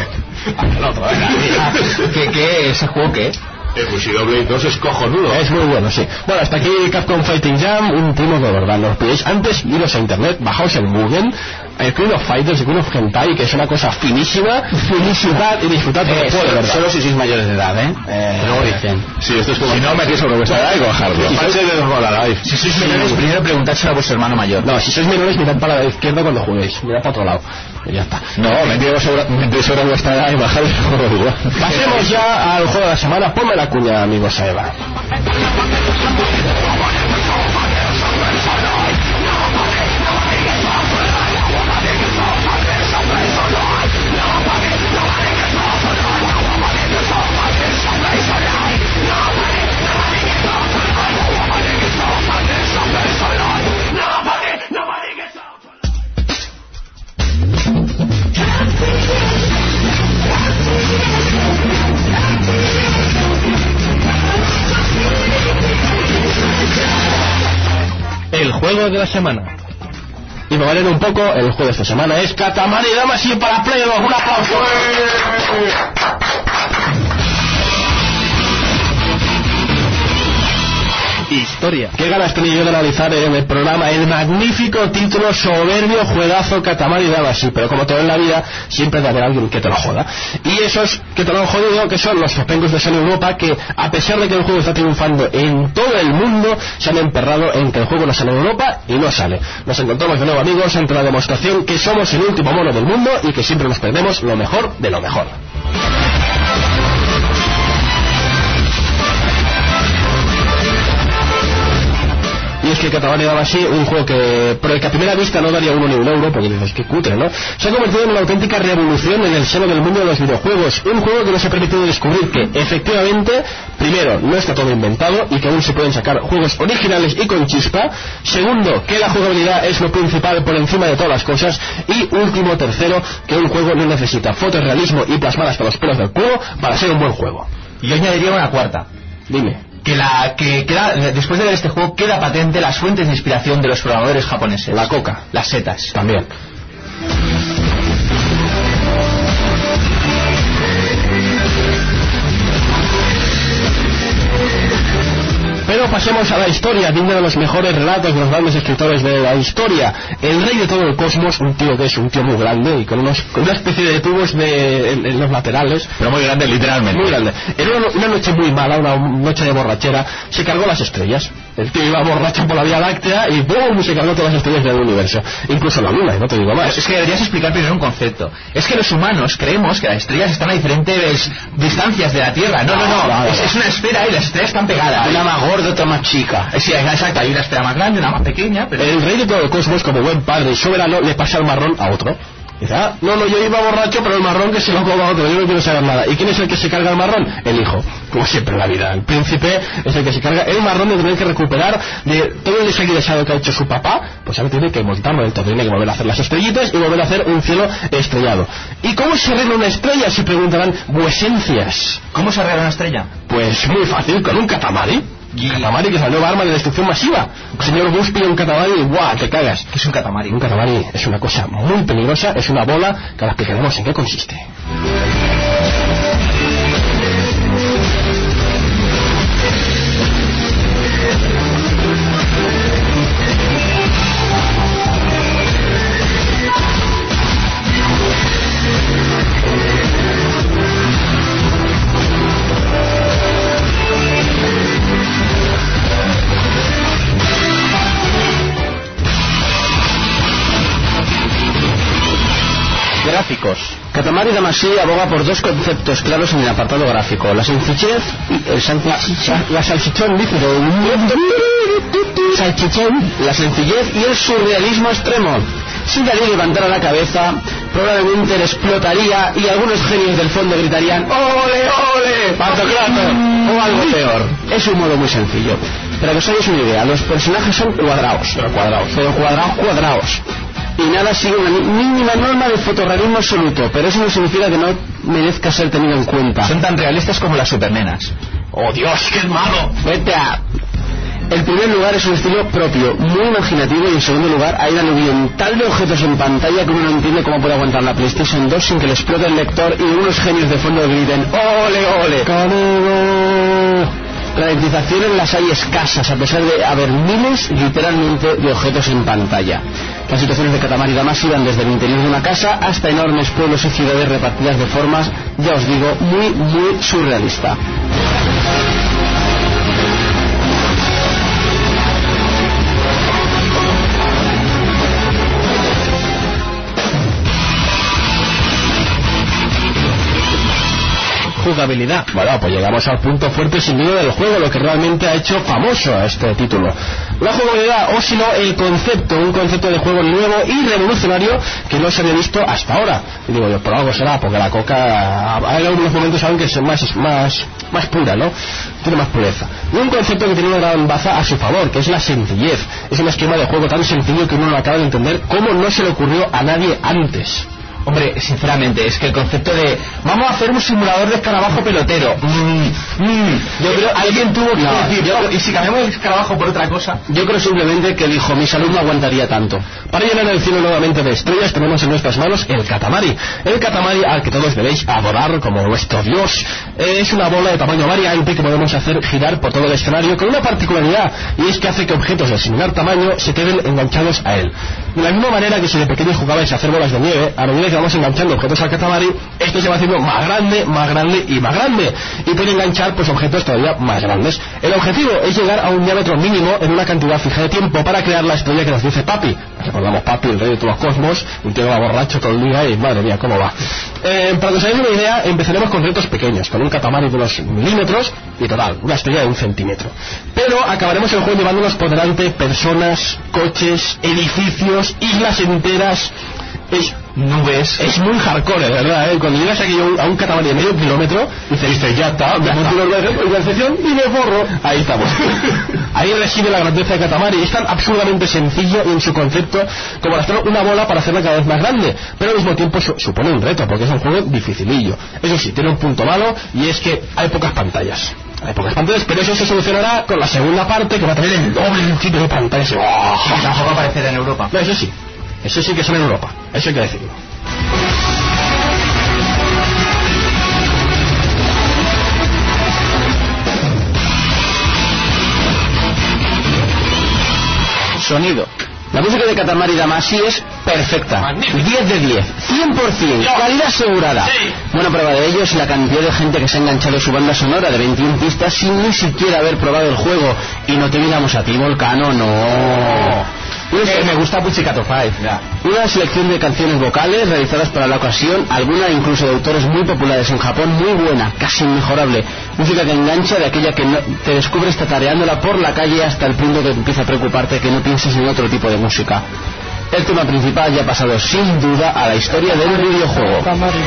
¿Qué, qué? ¿Ese juego qué? El Bushido Blade dos es cojonudo. Es muy bueno, sí. Bueno, hasta aquí Capcom Fighting Jam, un timo de verdad. No os pilléis antes, iros a internet, bajaos el Mugen, el Queen of Fighters, el Queen of Hentai, que es una cosa finísima, disfrutad y disfrutad de eh, solo, solo si sois mayores de edad, ¿eh? eh Luego dicen. Sí, esto es como... Si no metís sobre vuestra edad y bajarlo. Si sois menores, si sois menores, primero preguntádselo a vuestro hermano mayor. No, si sois menores, mirad para la izquierda cuando juguéis, mirad para otro lado. Y ya está. No, metís sobre, sobre vuestra edad y bajad el juego igual. Pasemos ya al juego de la semana. Ponme la cuña, amigos Eva. El juego de la semana. Y me valen un poco, el juego de esta semana es Katamari Damacy para Play dos. ¡Un aplauso! Historia. Qué ganas tenía yo de analizar en el programa el magnífico título, soberbio juegazo Katamari Damacy, pero como todo en la vida siempre debe haber alguien que te lo joda. Y esos que te lo han jodido, que son los topengos de Sony Europa, que a pesar de que el juego está triunfando en todo el mundo, se han emperrado en que el juego no sale en Europa y no sale. Nos encontramos de nuevo, amigos, ante la demostración que somos el último mono del mundo y que siempre nos perdemos lo mejor de lo mejor. Y es que Katamari Damacy, un juego que por el que a primera vista no daría uno ni un euro, porque dices, qué cutre, ¿no? Se ha convertido en una auténtica revolución en el seno del mundo de los videojuegos. Un juego que nos ha permitido descubrir que, efectivamente, primero, no está todo inventado y que aún se pueden sacar juegos originales y con chispa. Segundo, que la jugabilidad es lo principal por encima de todas las cosas. Y último, tercero, que un juego no necesita fotorrealismo y plasmar hasta los pelos del culo para ser un buen juego. Y yo añadiría una cuarta. Dime. Que, la, que queda, después de ver este juego queda patente las fuentes de inspiración de los programadores japoneses. La coca. Las setas. También. Pero pasemos a la historia de uno de los mejores relatos de los grandes escritores de la historia. El rey de todo el cosmos, un tío que es un tío muy grande y con, unos, con una especie de tubos de, en, en los laterales. Pero muy grande, literalmente. Muy grande. En una, una noche muy mala, una noche de borrachera, se cargó las estrellas. El tío iba borracho por la Vía Láctea y ¡pum! Se cargó todas las estrellas del universo. Incluso la luna, y no te digo más. Es que deberías explicar primero un concepto. Es que los humanos creemos que las estrellas están a diferentes distancias de la Tierra. No, no, no. Claro. Es, es una esfera y las estrellas están pegadas. Una más gorda, otra más chica. Sí, exacto. Hay una esfera más grande, una más pequeña, pero... El rey de todo el cosmos, como buen padre y soberano, le pasa el marrón a otro. Dice, ah, no, no, yo iba borracho, pero el marrón que se lo coma a otro, yo no quiero saber nada. ¿Y quién es el que se carga el marrón? El hijo, como siempre en la vida. El príncipe es el que se carga el marrón de tener que recuperar de todo el desaguisado que ha hecho su papá, pues ahora tiene que montarlo del todo, tiene que volver a hacer las estrellitas y volver a hacer un cielo estrellado. ¿Y cómo se arregla una estrella? Se preguntarán, vuesencias. ¿Cómo se arregla una estrella? Pues muy fácil, con un katamari. Y... Katamari, que es la nueva arma de destrucción masiva. El señor Bush pide un katamari y ¡guau! Te cagas. ¿Qué es un katamari? Un katamari es una cosa muy peligrosa, es una bola que ahora explicaremos en qué consiste. Gráficos. Katamari Damacy aboga por dos conceptos claros en el apartado gráfico: la sencillez y el salchichón. La salchichón, dice. Salchichón, la sencillez y el surrealismo extremo. Si Dalí levantara la cabeza, probablemente le explotaría y algunos genios del fondo gritarían ¡ole, ole! ¡Pantocrator! O algo peor. Es un modo muy sencillo. Para que os hagáis una idea, los personajes son cuadrados. Pero cuadrados. Pero cuadrados, cuadrados. Y nada sigue una mínima norma de fotorrealismo absoluto, pero eso no significa que no merezca ser tenido en cuenta. Son tan realistas como las supernenas. ¡Oh, Dios, qué malo! Vete a... En primer lugar es un estilo propio, muy imaginativo, y en segundo lugar hay un aluvión tal de objetos en pantalla que uno no entiende cómo puede aguantar la PlayStation dos sin que le explote el lector y unos genios de fondo griten ¡ole, ole! ¡Canigo! Ralentizaciones las hay escasas, a pesar de haber miles, literalmente, de objetos en pantalla. Las situaciones de Katamari Damacy van desde el interior de una casa hasta enormes pueblos y ciudades repartidas de formas, ya os digo, muy, muy surrealista. Jugabilidad. Bueno, pues llegamos al punto fuerte sin duda del juego, lo que realmente ha hecho famoso a este título. La jugabilidad, o si no, el concepto, un concepto de juego nuevo y revolucionario que no se había visto hasta ahora. Y digo yo, por algo será, porque la coca hay algunos momentos aún que es más, más, más pura, ¿no? Tiene más pureza. Y un concepto que tiene una gran baza a su favor, que es la sencillez. Es un esquema de juego tan sencillo que uno no acaba de entender cómo no se le ocurrió a nadie antes. Hombre, sinceramente, es que el concepto de vamos a hacer un simulador de escarabajo pelotero, mm, mm, yo creo alguien tuvo que no, decir, yo, oh, y si cambiamos el escarabajo por otra cosa. Yo creo simplemente que dijo, mi salud no aguantaría tanto. Para llenar el cielo nuevamente de estrellas tenemos en nuestras manos el Katamari. El Katamari, al que todos debéis adorar como nuestro dios, es una bola de tamaño variante que podemos hacer girar por todo el escenario con una particularidad, y es que hace que objetos de similar tamaño se queden enganchados a él. De la misma manera que si de pequeños jugabais a hacer bolas de nieve, a medida que vamos enganchando objetos al Katamari, esto se va haciendo más grande, más grande y más grande, y puede enganchar pues objetos todavía más grandes. El objetivo es llegar a un diámetro mínimo en una cantidad fija de tiempo para crear la estrella que nos dice Papi. Recordamos Papi, el rey de todos los cosmos, un tío que va borracho todo el día y madre mía, cómo va. Eh, para que os hagáis una idea, empezaremos con retos pequeños, con un Katamari de unos milímetros y total, una estrella de un centímetro. Pero acabaremos el juego llevándonos por delante personas, coches, edificios, islas enteras. Es nubes. Es muy hardcore, de verdad, ¿eh? Cuando llegas aquí a un, a un Katamari de medio kilómetro, dices, dices ya está, me monto una organización y me forro. Ahí estamos. Ahí reside la grandeza de Katamari. Es tan absurdamente sencillo en su concepto como arrastrar una bola para hacerla cada vez más grande, pero al mismo tiempo su, supone un reto, porque es un juego dificilillo. Eso sí, tiene un punto malo, y es que hay pocas pantallas. Hay pocas pantallas, pero eso se solucionará con la segunda parte, que va a tener el doble tipo de pantallas. ¡Oh! Tampoco va a aparecer en Europa. No, eso sí. Eso sí que son en Europa, eso hay que decirlo. sonido. La música de Katamari Damacy es perfecta, diez de diez, cien por cien, calidad asegurada. Sí. Buena prueba de ello es la cantidad de gente que se ha enganchado a su banda sonora de veintiuna pistas sin ni siquiera haber probado el juego. Y no te miramos a ti, Volcano, no. Eh, me gusta Puchicato Five. Ya. Una selección de canciones vocales realizadas para la ocasión, alguna incluso de autores muy populares en Japón, muy buena, casi inmejorable. Música que engancha, de aquella que no, te descubres tatareándola por la calle hasta el punto que empieza a preocuparte que no pienses en otro tipo de música. El tema principal ya ha pasado sin duda a la historia del videojuego.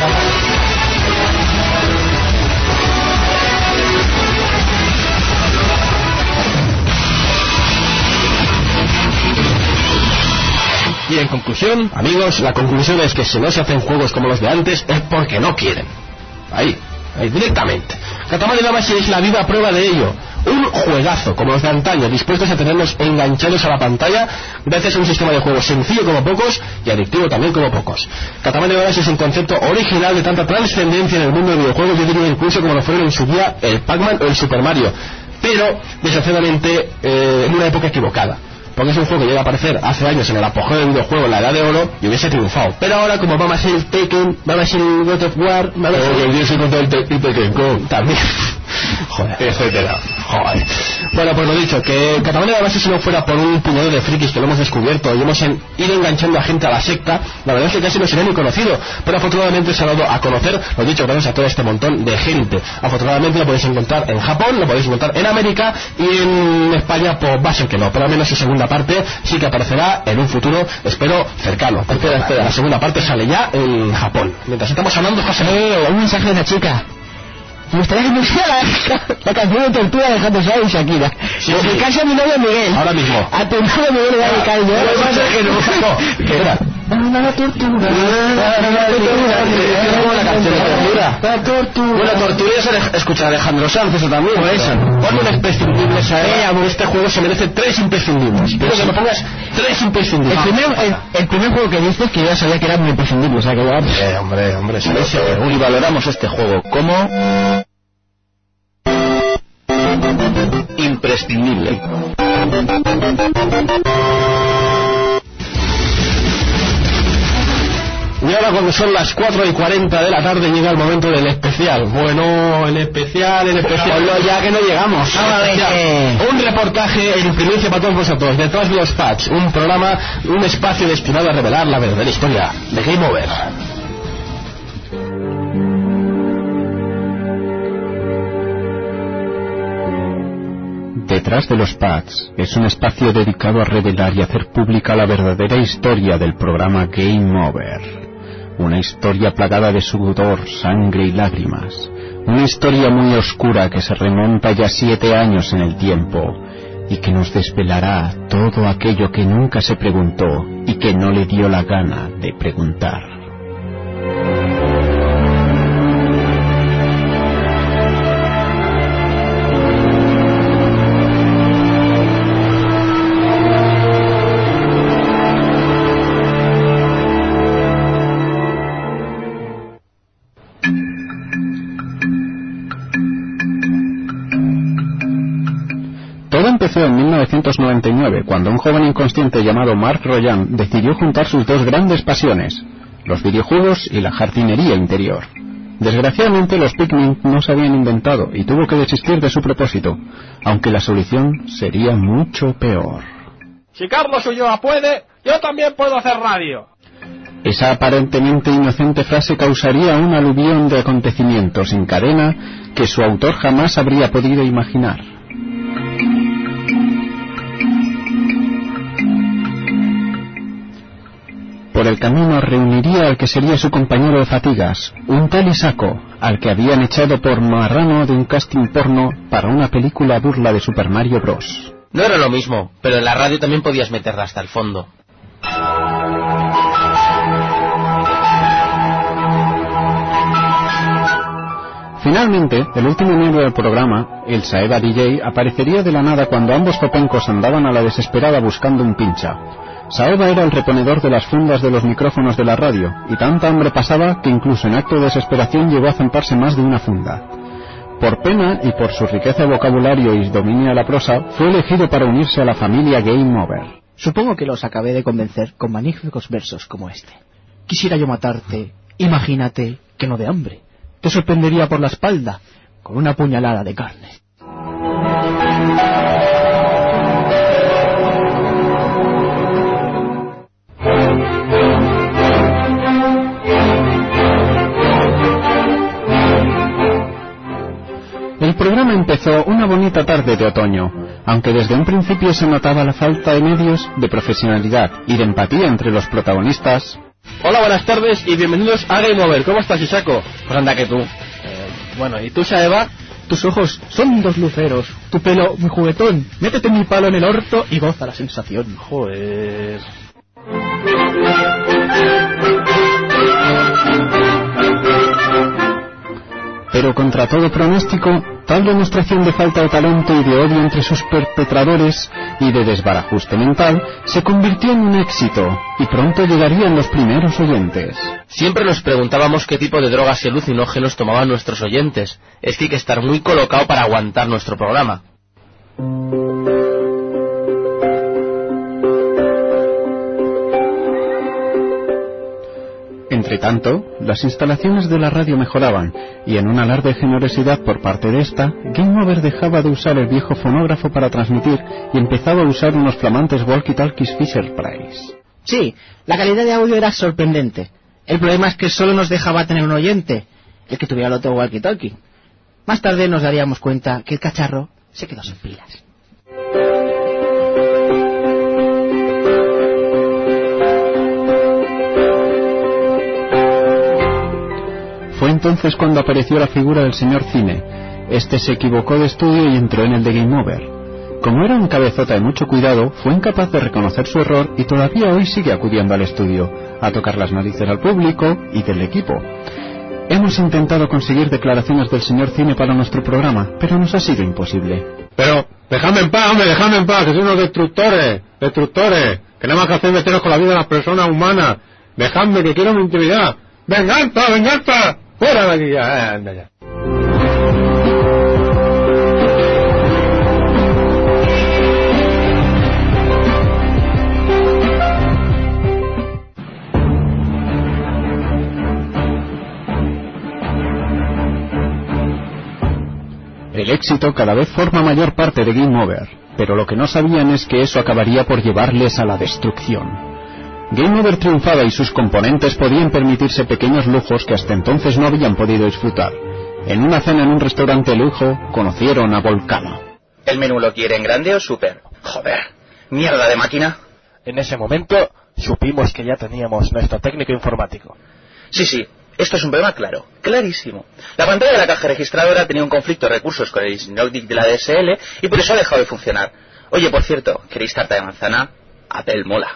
Y en conclusión, amigos, la conclusión es que si no se hacen juegos como los de antes es porque no quieren. Ahí, ahí directamente. Katamari Damacy es la viva prueba de ello. Un juegazo como los de antaño, dispuestos a tenernos enganchados a la pantalla gracias a un sistema de juego sencillo como pocos y adictivo también como pocos. Katamari Damacy es un concepto original de tanta trascendencia en el mundo del videojuego, yo diría incluso como lo fueron en su día el Pac-Man o el Super Mario, pero desgraciadamente eh, en una época equivocada. Porque es un juego que llega a aparecer hace años en el apogeo del videojuego, en la edad de oro, y hubiese triunfado. Pero ahora, como vamos a ser el Tekken, vamos a ser el God of War, vamos a ser el Dios contra el Tekken Con también. Joder, etcétera. Joder. Bueno, pues lo dicho, que Katamari Damacy, si no fuera por un puñado de frikis que lo hemos descubierto y hemos en, ido enganchando a gente a la secta, la verdad es que casi no sería ni conocido. Pero afortunadamente se ha dado a conocer, lo dicho, gracias a todo este montón de gente. Afortunadamente lo podéis encontrar en Japón, lo podéis encontrar en América y en España, pues va a ser que no, pero al menos su segunda parte sí que aparecerá en un futuro, espero, cercano. Espera, espera, la segunda parte sale ya en Japón. Mientras estamos hablando, José. Eh, un mensaje de una chica. Me gustaría que me hiciera la, la canción de tortura de Jato Suárez y Shakira. Sí, sí. En casa de mi novio Miguel. Ahora mismo. A tu novio Miguel le voy a dedicar yo. Que no, que era. La tortura. La tortura. La tortura. Bueno, tortura es escuchar a Alejandro Sanz, eso también. Por eso. Ponme un imprescindible, eh, amor, este juego se merece tres imprescindibles. Quiero que me pongas tres imprescindibles. El primer, el, el primer juego que dices que yo ya sabía que era muy imprescindible, o sea que ya... Eh, hombre, hombre, sí, sí, y valoramos este juego como... imprescindible. Y ahora, cuando son las cuatro y cuarenta de la tarde, llega el momento del especial. Bueno, el especial, el especial. Ponlo ya que no llegamos. No, un reportaje en primicia para todos vosotros, detrás de los patch. Un programa, un espacio destinado a revelar la verdadera historia de Game Over. Detrás de los pads es un espacio dedicado a revelar y hacer pública la verdadera historia del programa Game Over. Una historia plagada de sudor, sangre y lágrimas. Una historia muy oscura que se remonta ya siete años en el tiempo y que nos desvelará todo aquello que nunca se preguntó y que no le dio la gana de preguntar. Empezó en mil novecientos noventa y nueve, cuando un joven inconsciente llamado Mark Royan decidió juntar sus dos grandes pasiones, los videojuegos y la jardinería interior. Desgraciadamente los Pikmin no se habían inventado y tuvo que desistir de su propósito, aunque la solución sería mucho peor. Si Carlos Ulloa puede, yo también puedo hacer radio. Esa aparentemente inocente frase causaría un aluvión de acontecimientos en cadena que su autor jamás habría podido imaginar. Por el camino reuniría al que sería su compañero de fatigas, un tal Isako, al que habían echado por marrano de un casting porno para una película burla de Super Mario Bros. No era lo mismo, pero en la radio también podías meterla hasta el fondo. Finalmente, el último miembro del programa, el Saeva D J, aparecería de la nada cuando ambos zopencos andaban a la desesperada buscando un pincha. Saeva era el reponedor de las fundas de los micrófonos de la radio, y tanta hambre pasaba que incluso en acto de desesperación llegó a zamparse más de una funda. Por pena y por su riqueza de vocabulario y dominio de la prosa, fue elegido para unirse a la familia Game Over. Supongo que los acabé de convencer con magníficos versos como este. Quisiera yo matarte, imagínate que no de hambre. Te sorprendería por la espalda con una puñalada de carne. El programa empezó una bonita tarde de otoño, aunque desde un principio se notaba la falta de medios, de profesionalidad y de empatía entre los protagonistas. Hola, buenas tardes y bienvenidos a Game Over. ¿Cómo estás, Isako? Pues anda que tú. Eh, bueno, ¿y tú, Saeva? Tus ojos son dos luceros, tu pelo muy juguetón. Métete mi palo en el orto y goza la sensación. Joder. Pero contra todo pronóstico, tal demostración de falta de talento y de odio entre sus perpetradores y de desbarajuste mental se convirtió en un éxito y pronto llegarían los primeros oyentes. Siempre nos preguntábamos qué tipo de drogas y alucinógenos tomaban nuestros oyentes. Es que hay que estar muy colocado para aguantar nuestro programa. Entre tanto, las instalaciones de la radio mejoraban, y en un alarde de generosidad por parte de esta, Game Over dejaba de usar el viejo fonógrafo para transmitir y empezaba a usar unos flamantes walkie-talkies Fisher-Price. Sí, la calidad de audio era sorprendente. El problema es que solo nos dejaba tener un oyente, el que tuviera el otro walkie-talkie. Más tarde nos daríamos cuenta que el cacharro se quedó sin pilas. Fue entonces cuando apareció la figura del señor Cine. Este se equivocó de estudio y entró en el de Game Over. Como era un cabezota de mucho cuidado, fue incapaz de reconocer su error y todavía hoy sigue acudiendo al estudio, a tocar las narices al público y del equipo. Hemos intentado conseguir declaraciones del señor Cine para nuestro programa, pero nos ha sido imposible. Pero, dejadme en paz, hombre, dejadme en paz, que sois unos destructores, destructores, que nada más que hacéis meteros con la vida de las personas humanas. Dejadme, que quiero mi intimidad. ¡Venganza, venganza! ¡Fuera de aquí ya! Eh, anda ya. El éxito cada vez forma mayor parte de Game Over, pero lo que no sabían es que eso acabaría por llevarles a la destrucción. Game Over triunfaba y sus componentes podían permitirse pequeños lujos que hasta entonces no habían podido disfrutar. En una cena en un restaurante de lujo, conocieron a Volcano. ¿El menú lo quieren grande o súper? Joder, mierda de máquina. En ese momento supimos que ya teníamos nuestro técnico informático. Sí, sí, esto es un problema claro, clarísimo. La pantalla de la caja registradora tenía un conflicto de recursos con el Snowdick de la D S L y por eso ha dejado de funcionar. Oye, por cierto, ¿queréis tarta de manzana? Apple mola.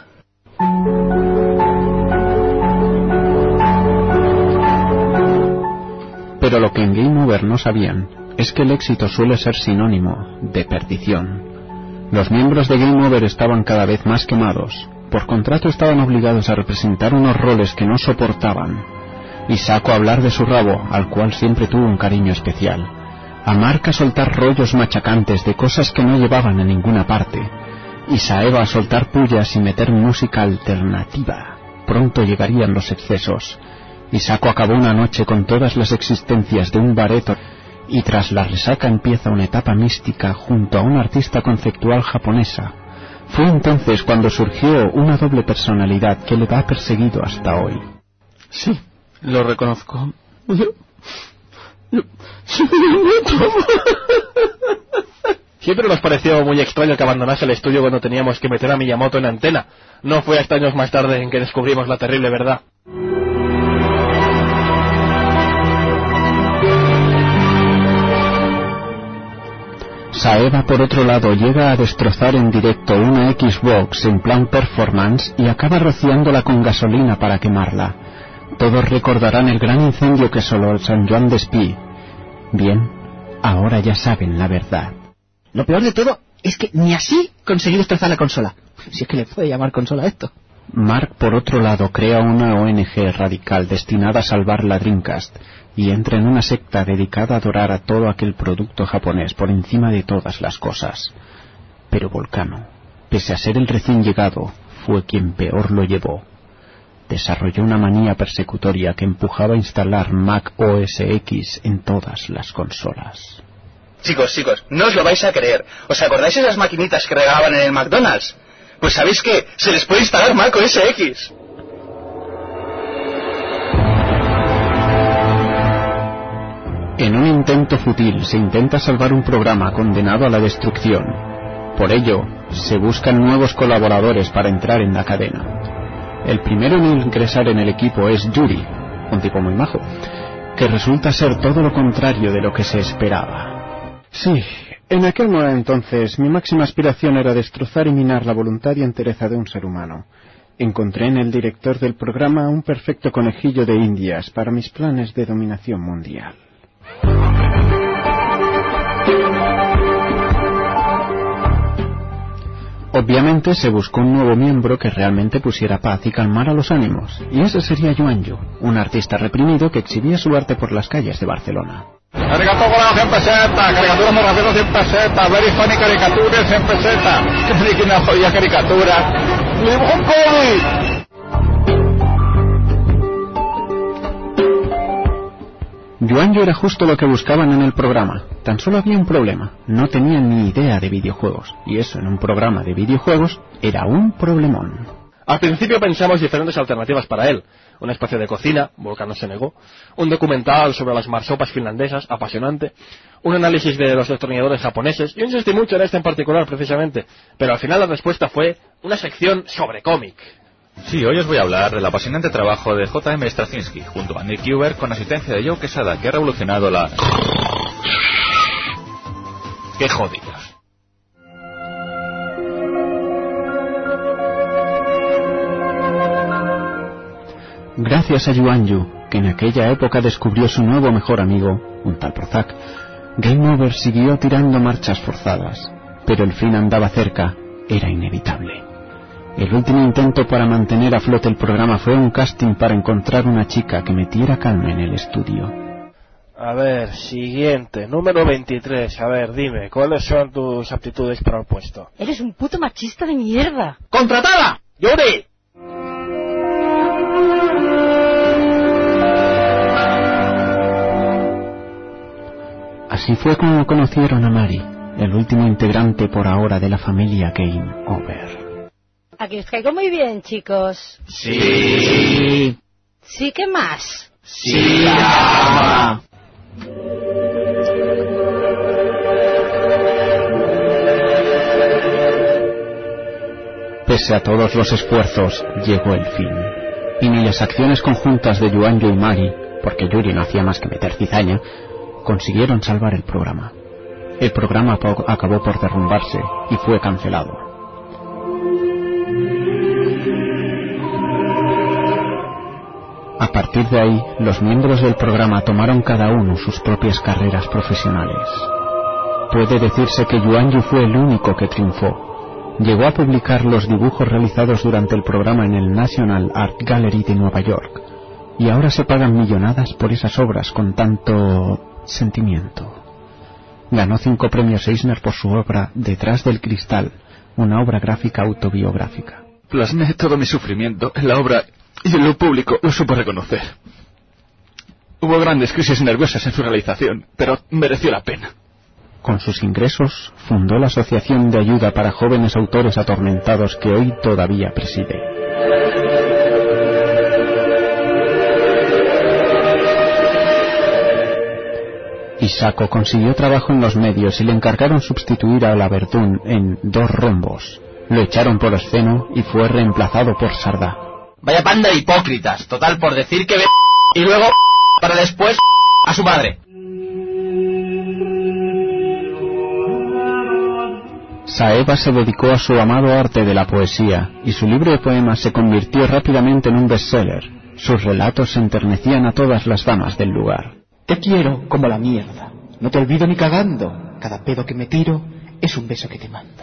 Pero lo que en Game Over no sabían es que el éxito suele ser sinónimo de perdición. Los miembros de Game Over estaban cada vez más quemados. Por contrato estaban obligados a representar unos roles que no soportaban. Isako a hablar de su rabo, al cual siempre tuvo un cariño especial. A Mark a soltar rollos machacantes de cosas que no llevaban a ninguna parte. Y Saeva a soltar pullas y meter música alternativa. Pronto llegarían los excesos. Isako acabó una noche con todas las existencias de un bareto y tras la resaca empieza una etapa mística junto a una artista conceptual japonesa. Fue entonces cuando surgió una doble personalidad que le ha perseguido hasta hoy. Sí, lo reconozco. Yo... Yo... Siempre nos pareció muy extraño que abandonase el estudio cuando teníamos que meter a Miyamoto en antena. No fue hasta años más tarde en que descubrimos la terrible verdad. Saeva, por otro lado, llega a destrozar en directo una Xbox en plan performance y acaba rociándola con gasolina para quemarla. Todos recordarán el gran incendio que asoló el San Juan de Espí. Bien, ahora ya saben la verdad. Lo peor de todo es que ni así conseguí destrozar la consola. Si es que le puede llamar consola a esto. Mark, por otro lado, crea una O N G radical destinada a salvar la Dreamcast y entra en una secta dedicada a adorar a todo aquel producto japonés por encima de todas las cosas. Pero Volcano pese a ser el recién llegado, fue quien peor lo llevó. Desarrolló una manía persecutoria que empujaba a instalar Mac O S X en todas las consolas. Chicos, chicos, no os lo vais a creer. ¿Os acordáis de esas maquinitas que regalaban en el McDonald's? Pues ¿sabéis qué? Se les puede instalar Mac O S X. En un intento fútil se intenta salvar un programa condenado a la destrucción. Por ello, se buscan nuevos colaboradores para entrar en la cadena. El primero en ingresar en el equipo es Yuri, un tipo muy majo, que resulta ser todo lo contrario de lo que se esperaba. Sí, en aquel entonces mi máxima aspiración era destrozar y minar la voluntad y entereza de un ser humano. Encontré en el director del programa un perfecto conejillo de indias para mis planes de dominación mundial. Obviamente se buscó un nuevo miembro que realmente pusiera paz y calmara los ánimos, y ese sería Yuanyu, un artista reprimido que exhibía su arte por las calles de Barcelona. Caricatura cien pesetas, caricatura muy rápido cien pesetas, very funny caricatura cien pesetas. Que me diga una jodida caricatura. ¡Le dibujo un cómic! Yuanyu era justo lo que buscaban en el programa. Tan solo había un problema. No tenían ni idea de videojuegos. Y eso en un programa de videojuegos era un problemón. Al principio pensamos diferentes alternativas para él. Una especie de cocina, Volcano se negó. Un documental sobre las marsopas finlandesas, apasionante. Un análisis de los destornilladores japoneses. Yo insistí mucho en este en particular, precisamente. Pero al final la respuesta fue una sección sobre cómic. Sí, hoy os voy a hablar del apasionante trabajo de J M Straczynski junto a Nick Huber con asistencia de Joe Quesada, que ha revolucionado la... ¡Qué jodidos! Gracias a Yuanyu, que en aquella época descubrió su nuevo mejor amigo, un tal Prozac, Game Over siguió tirando marchas forzadas, pero el fin andaba cerca, era inevitable. El último intento para mantener a flote el programa fue un casting para encontrar una chica que metiera calma en el estudio. A ver, siguiente, número veintitrés. A ver, dime, ¿cuáles son tus aptitudes para el puesto? Eres un puto machista de mierda. ¡Contratada! ¡Yuri! Así fue como conocieron a Mari, el último integrante por ahora de la familia Game Over. Aquí os caigo muy bien, chicos. Sí. ¿Sí, qué más? Sí, ama. Pese a todos los esfuerzos, llegó el fin. Y ni las acciones conjuntas de Yuanyu y Mari, porque Yuri no hacía más que meter cizaña, consiguieron salvar el programa. El programa acabó por derrumbarse y fue cancelado. A partir de ahí, los miembros del programa tomaron cada uno sus propias carreras profesionales. Puede decirse que Yuanyu fue el único que triunfó. Llegó a publicar los dibujos realizados durante el programa en el National Art Gallery de Nueva York, y ahora se pagan millonadas por esas obras con tanto sentimiento. Ganó cinco premios Eisner por su obra Detrás del Cristal, una obra gráfica autobiográfica. Plasmé todo mi sufrimiento en la obra y en lo público lo supo reconocer. Hubo grandes crisis nerviosas en su realización, pero mereció la pena. Con sus ingresos, fundó la Asociación de Ayuda para Jóvenes Autores Atormentados que hoy todavía preside. Isako consiguió trabajo en los medios y le encargaron sustituir a la Verdún en Dos Rombos. Lo echaron por esceno y fue reemplazado por Sardá. Vaya panda de hipócritas, total por decir que ve y luego para después a su madre. Saeva se dedicó a su amado arte de la poesía y su libro de poemas se convirtió rápidamente en un bestseller. Sus relatos enternecían a todas las damas del lugar. Te quiero como la mierda, no te olvido ni cagando, cada pedo que me tiro es un beso que te mando.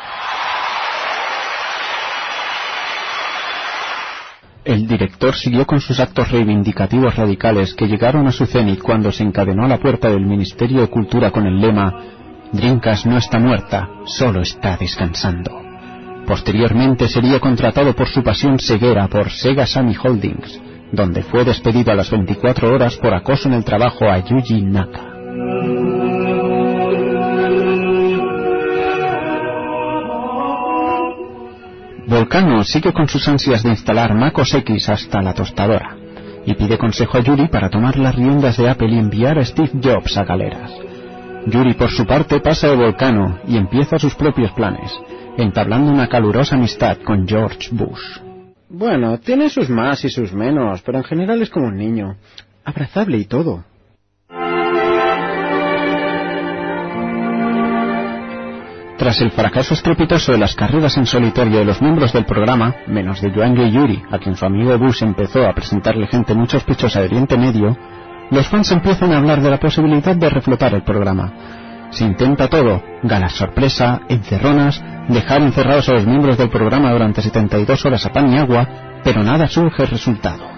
El director siguió con sus actos reivindicativos radicales que llegaron a su cenit cuando se encadenó a la puerta del Ministerio de Cultura con el lema «Drinkas no está muerta, solo está descansando». Posteriormente sería contratado por su pasión ceguera por Sega Sammy Holdings, donde fue despedido a las veinticuatro horas por acoso en el trabajo a Yuji Naka. Volcano sigue con sus ansias de instalar Mac O S X hasta la tostadora y pide consejo a Yuri para tomar las riendas de Apple y enviar a Steve Jobs a galeras. Yuri, por su parte, pasa de Volcano y empieza sus propios planes, entablando una calurosa amistad con George Bush. Bueno, tiene sus más y sus menos, pero en general es como un niño, abrazable y todo. Tras el fracaso estrepitoso de las carreras en solitario de los miembros del programa, menos de Yoangi y Yuri, a quien su amigo Bush empezó a presentarle gente muy sospechosa de Oriente Medio, los fans empiezan a hablar de la posibilidad de reflotar el programa. Se intenta todo: galas sorpresa, encerronas, dejar encerrados a los miembros del programa durante setenta y dos horas a pan y agua, pero nada surge resultado.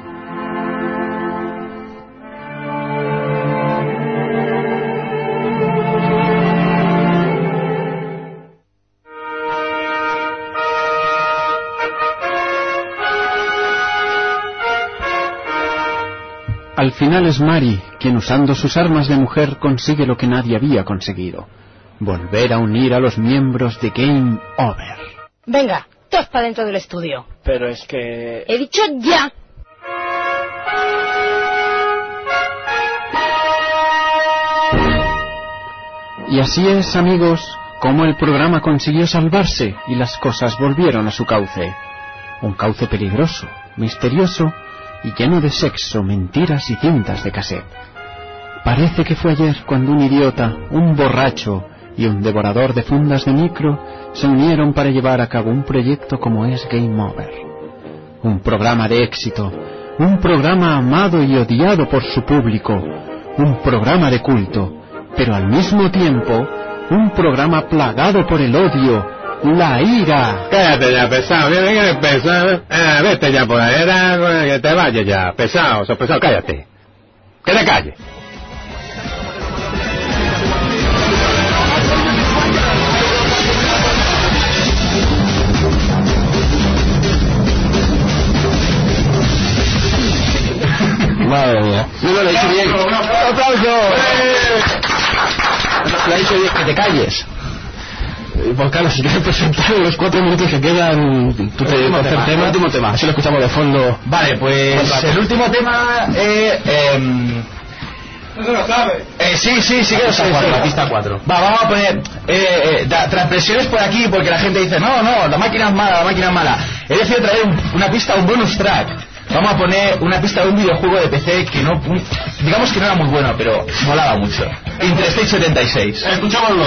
Al final es Mari quien, usando sus armas de mujer, consigue lo que nadie había conseguido: volver a unir a los miembros de Game Over. Venga, todos para dentro del estudio. Pero es que... He dicho ya. Y así es, amigos, como el programa consiguió salvarse y las cosas volvieron a su cauce. Un cauce peligroso, misterioso y lleno de sexo, mentiras y cintas de cassette. Parece que fue ayer cuando un idiota, un borracho y un devorador de fundas de micro se unieron para llevar a cabo un proyecto como es Game Over. Un programa de éxito, un programa amado y odiado por su público, un programa de culto, pero al mismo tiempo un programa plagado por el odio, la ira. Cállate ya, pesado, viene pesado. Ah, vete ya por ahí, era, que te vayas ya, pesado, sos pesado, cállate. Que te calles. Madre mía. No, no, lo he dicho bien. ¡Un aplauso! Lo ha dicho bien, que te calles. Volcano, si quieres presentar los cuatro minutos que quedan, tú te último hacer tema, tema, último tema. así lo escuchamos de fondo. Vale, pues el último tema eh, eh, No se lo sabe. eh, sí, sí, sí que lo sé. La pista cuatro. Va, vamos a poner eh, eh, da- transpresiones por aquí porque la gente dice no, no, la máquina es mala, la máquina es mala. He decidido traer un- una pista, un bonus track. Vamos a poner una pista de un videojuego de P C que no, digamos que no era muy bueno, pero molaba mucho. Interstate setenta y seis. Escuchémoslo.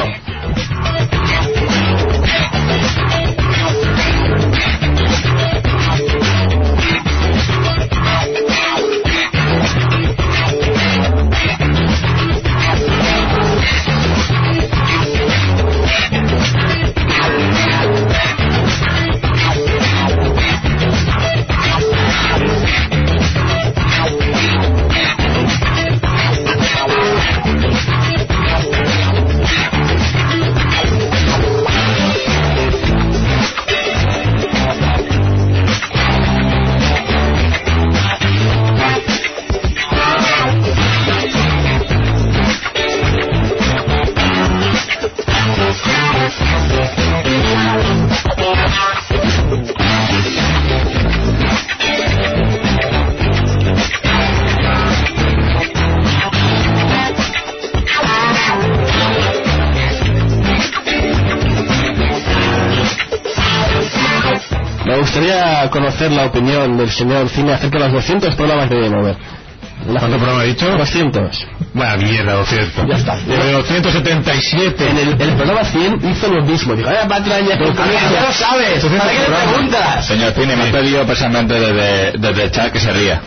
Me gustaría conocer la opinión del señor Cine acerca de los doscientos programas de Game Over. ¿Cuántos programas he dicho? doscientos. Buena mierda, doscientos. Ya está. De doscientos setenta y siete. En el, en el programa cien hizo lo mismo. Dijo, "Ah, patraña, con Ya lo sabes, ¿para qué le preguntas? Señor Cine, me ha pedido personalmente desde, desde el chat que se ría.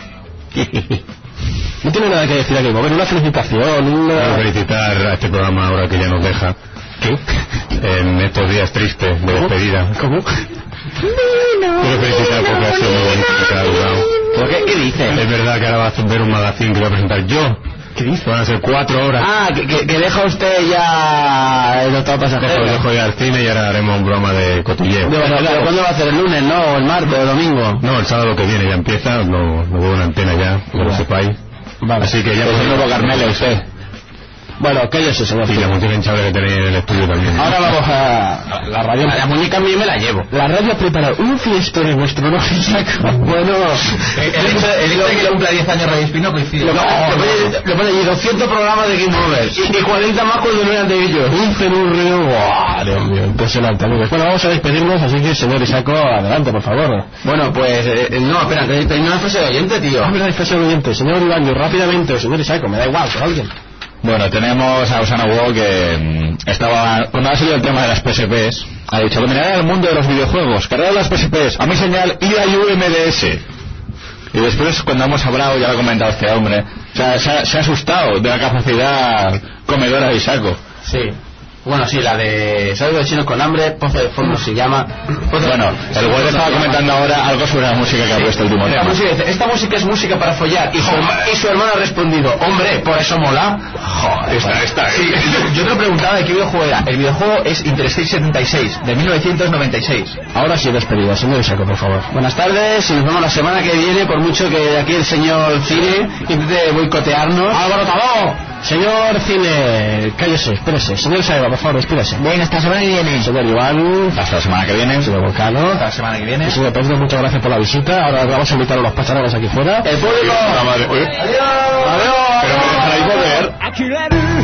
No tiene nada que decir a Game Over, una felicitación, una... Quiero felicitar a este programa ahora que ya nos deja. ¿Qué? En estos días tristes de despedida. ¿Cómo? Quiero felicitar porque ha sido muy bonito que ha durado. ¿Por qué? ¿Qué dices? Es verdad que ahora vas a ver un magazine que voy a presentar yo. ¿Qué dice? Van a ser cuatro horas. Ah, que, que, que deja usted ya el octavo pasajero. Dejo, dejo ya al cine y ahora haremos un programa de cotilleo. No, pero, pero ¿cuándo va a hacer? ¿El lunes, no? ¿O el martes, o el domingo? No, el sábado que viene ya empieza, no, no veo una antena ya, que lo sepáis. Vale. Así que ya... Pues pues, el nuevo Carmelo, usted. Bueno, cállese, señor. Y la música hinchable que tenéis en el estudio también. Ahora vamos a la radio. La muñeca a mí me la llevo. La radio prepara un fiestón en vuestro honor. Bueno, el hecho, el hecho de que le cumpla diez años Radio Espino coincide. Lo, no, lo, pone, lo pone allí doscientos programas de Game Over y, y cuarenta más cuando no eran de ellos. Un cenurrio. ¡Wow! Dios mío, impresionante, amigos. Bueno, vamos a despedirnos, así que, señor Isaco, adelante, por favor. Bueno, pues, eh, no, espera, tengo una frase de oyente, tío. Ah, una frase de oyente. Señor Ibaño, rápidamente, señor Isaco, me da igual, por alguien. Bueno, tenemos a Osana Hugo que mmm, estaba, cuando ha salido el tema de las P S Ps, ha dicho, dominará el mundo de los videojuegos, cargar las P S Ps, a mi señal I A U M D S. Y después, cuando hemos hablado, ya lo ha comentado este hombre, o sea, se ha, se ha asustado de la capacidad comedora de Isaco. Sí. Bueno, sí, la de Saludos de Chinos con Hambre, Pozo de Forno se llama. Pozo bueno, el güey estaba comentando ahora algo sobre la música que ha puesto el último tema. Música, dice, esta música es música para follar. Y su, y su hermano ha respondido, hombre, por eso mola. Joder, esta, esta, sí, yo, yo te preguntaba de qué videojuego era. El videojuego es Interstate setenta y seis, de mil novecientos noventa y seis. Ahora sí, despedida, señor Isaco, por favor. Buenas tardes, y nos vemos la semana que viene, por mucho que aquí el señor Cine intente boicotearnos. ¡Alborotador! Señor Cine, cállese, espérese. Señor Saeva, por favor, espérese. Bueno, hasta la semana que viene. Señor Iván, hasta la semana que viene. Señor Volcano, hasta la semana que viene. Y señor Pedro, muchas gracias por la visita. Ahora vamos a invitar a los pacharacos aquí fuera. ¡El público! ¡Adiós! ¡Adiós! Pero me dejaréis volver.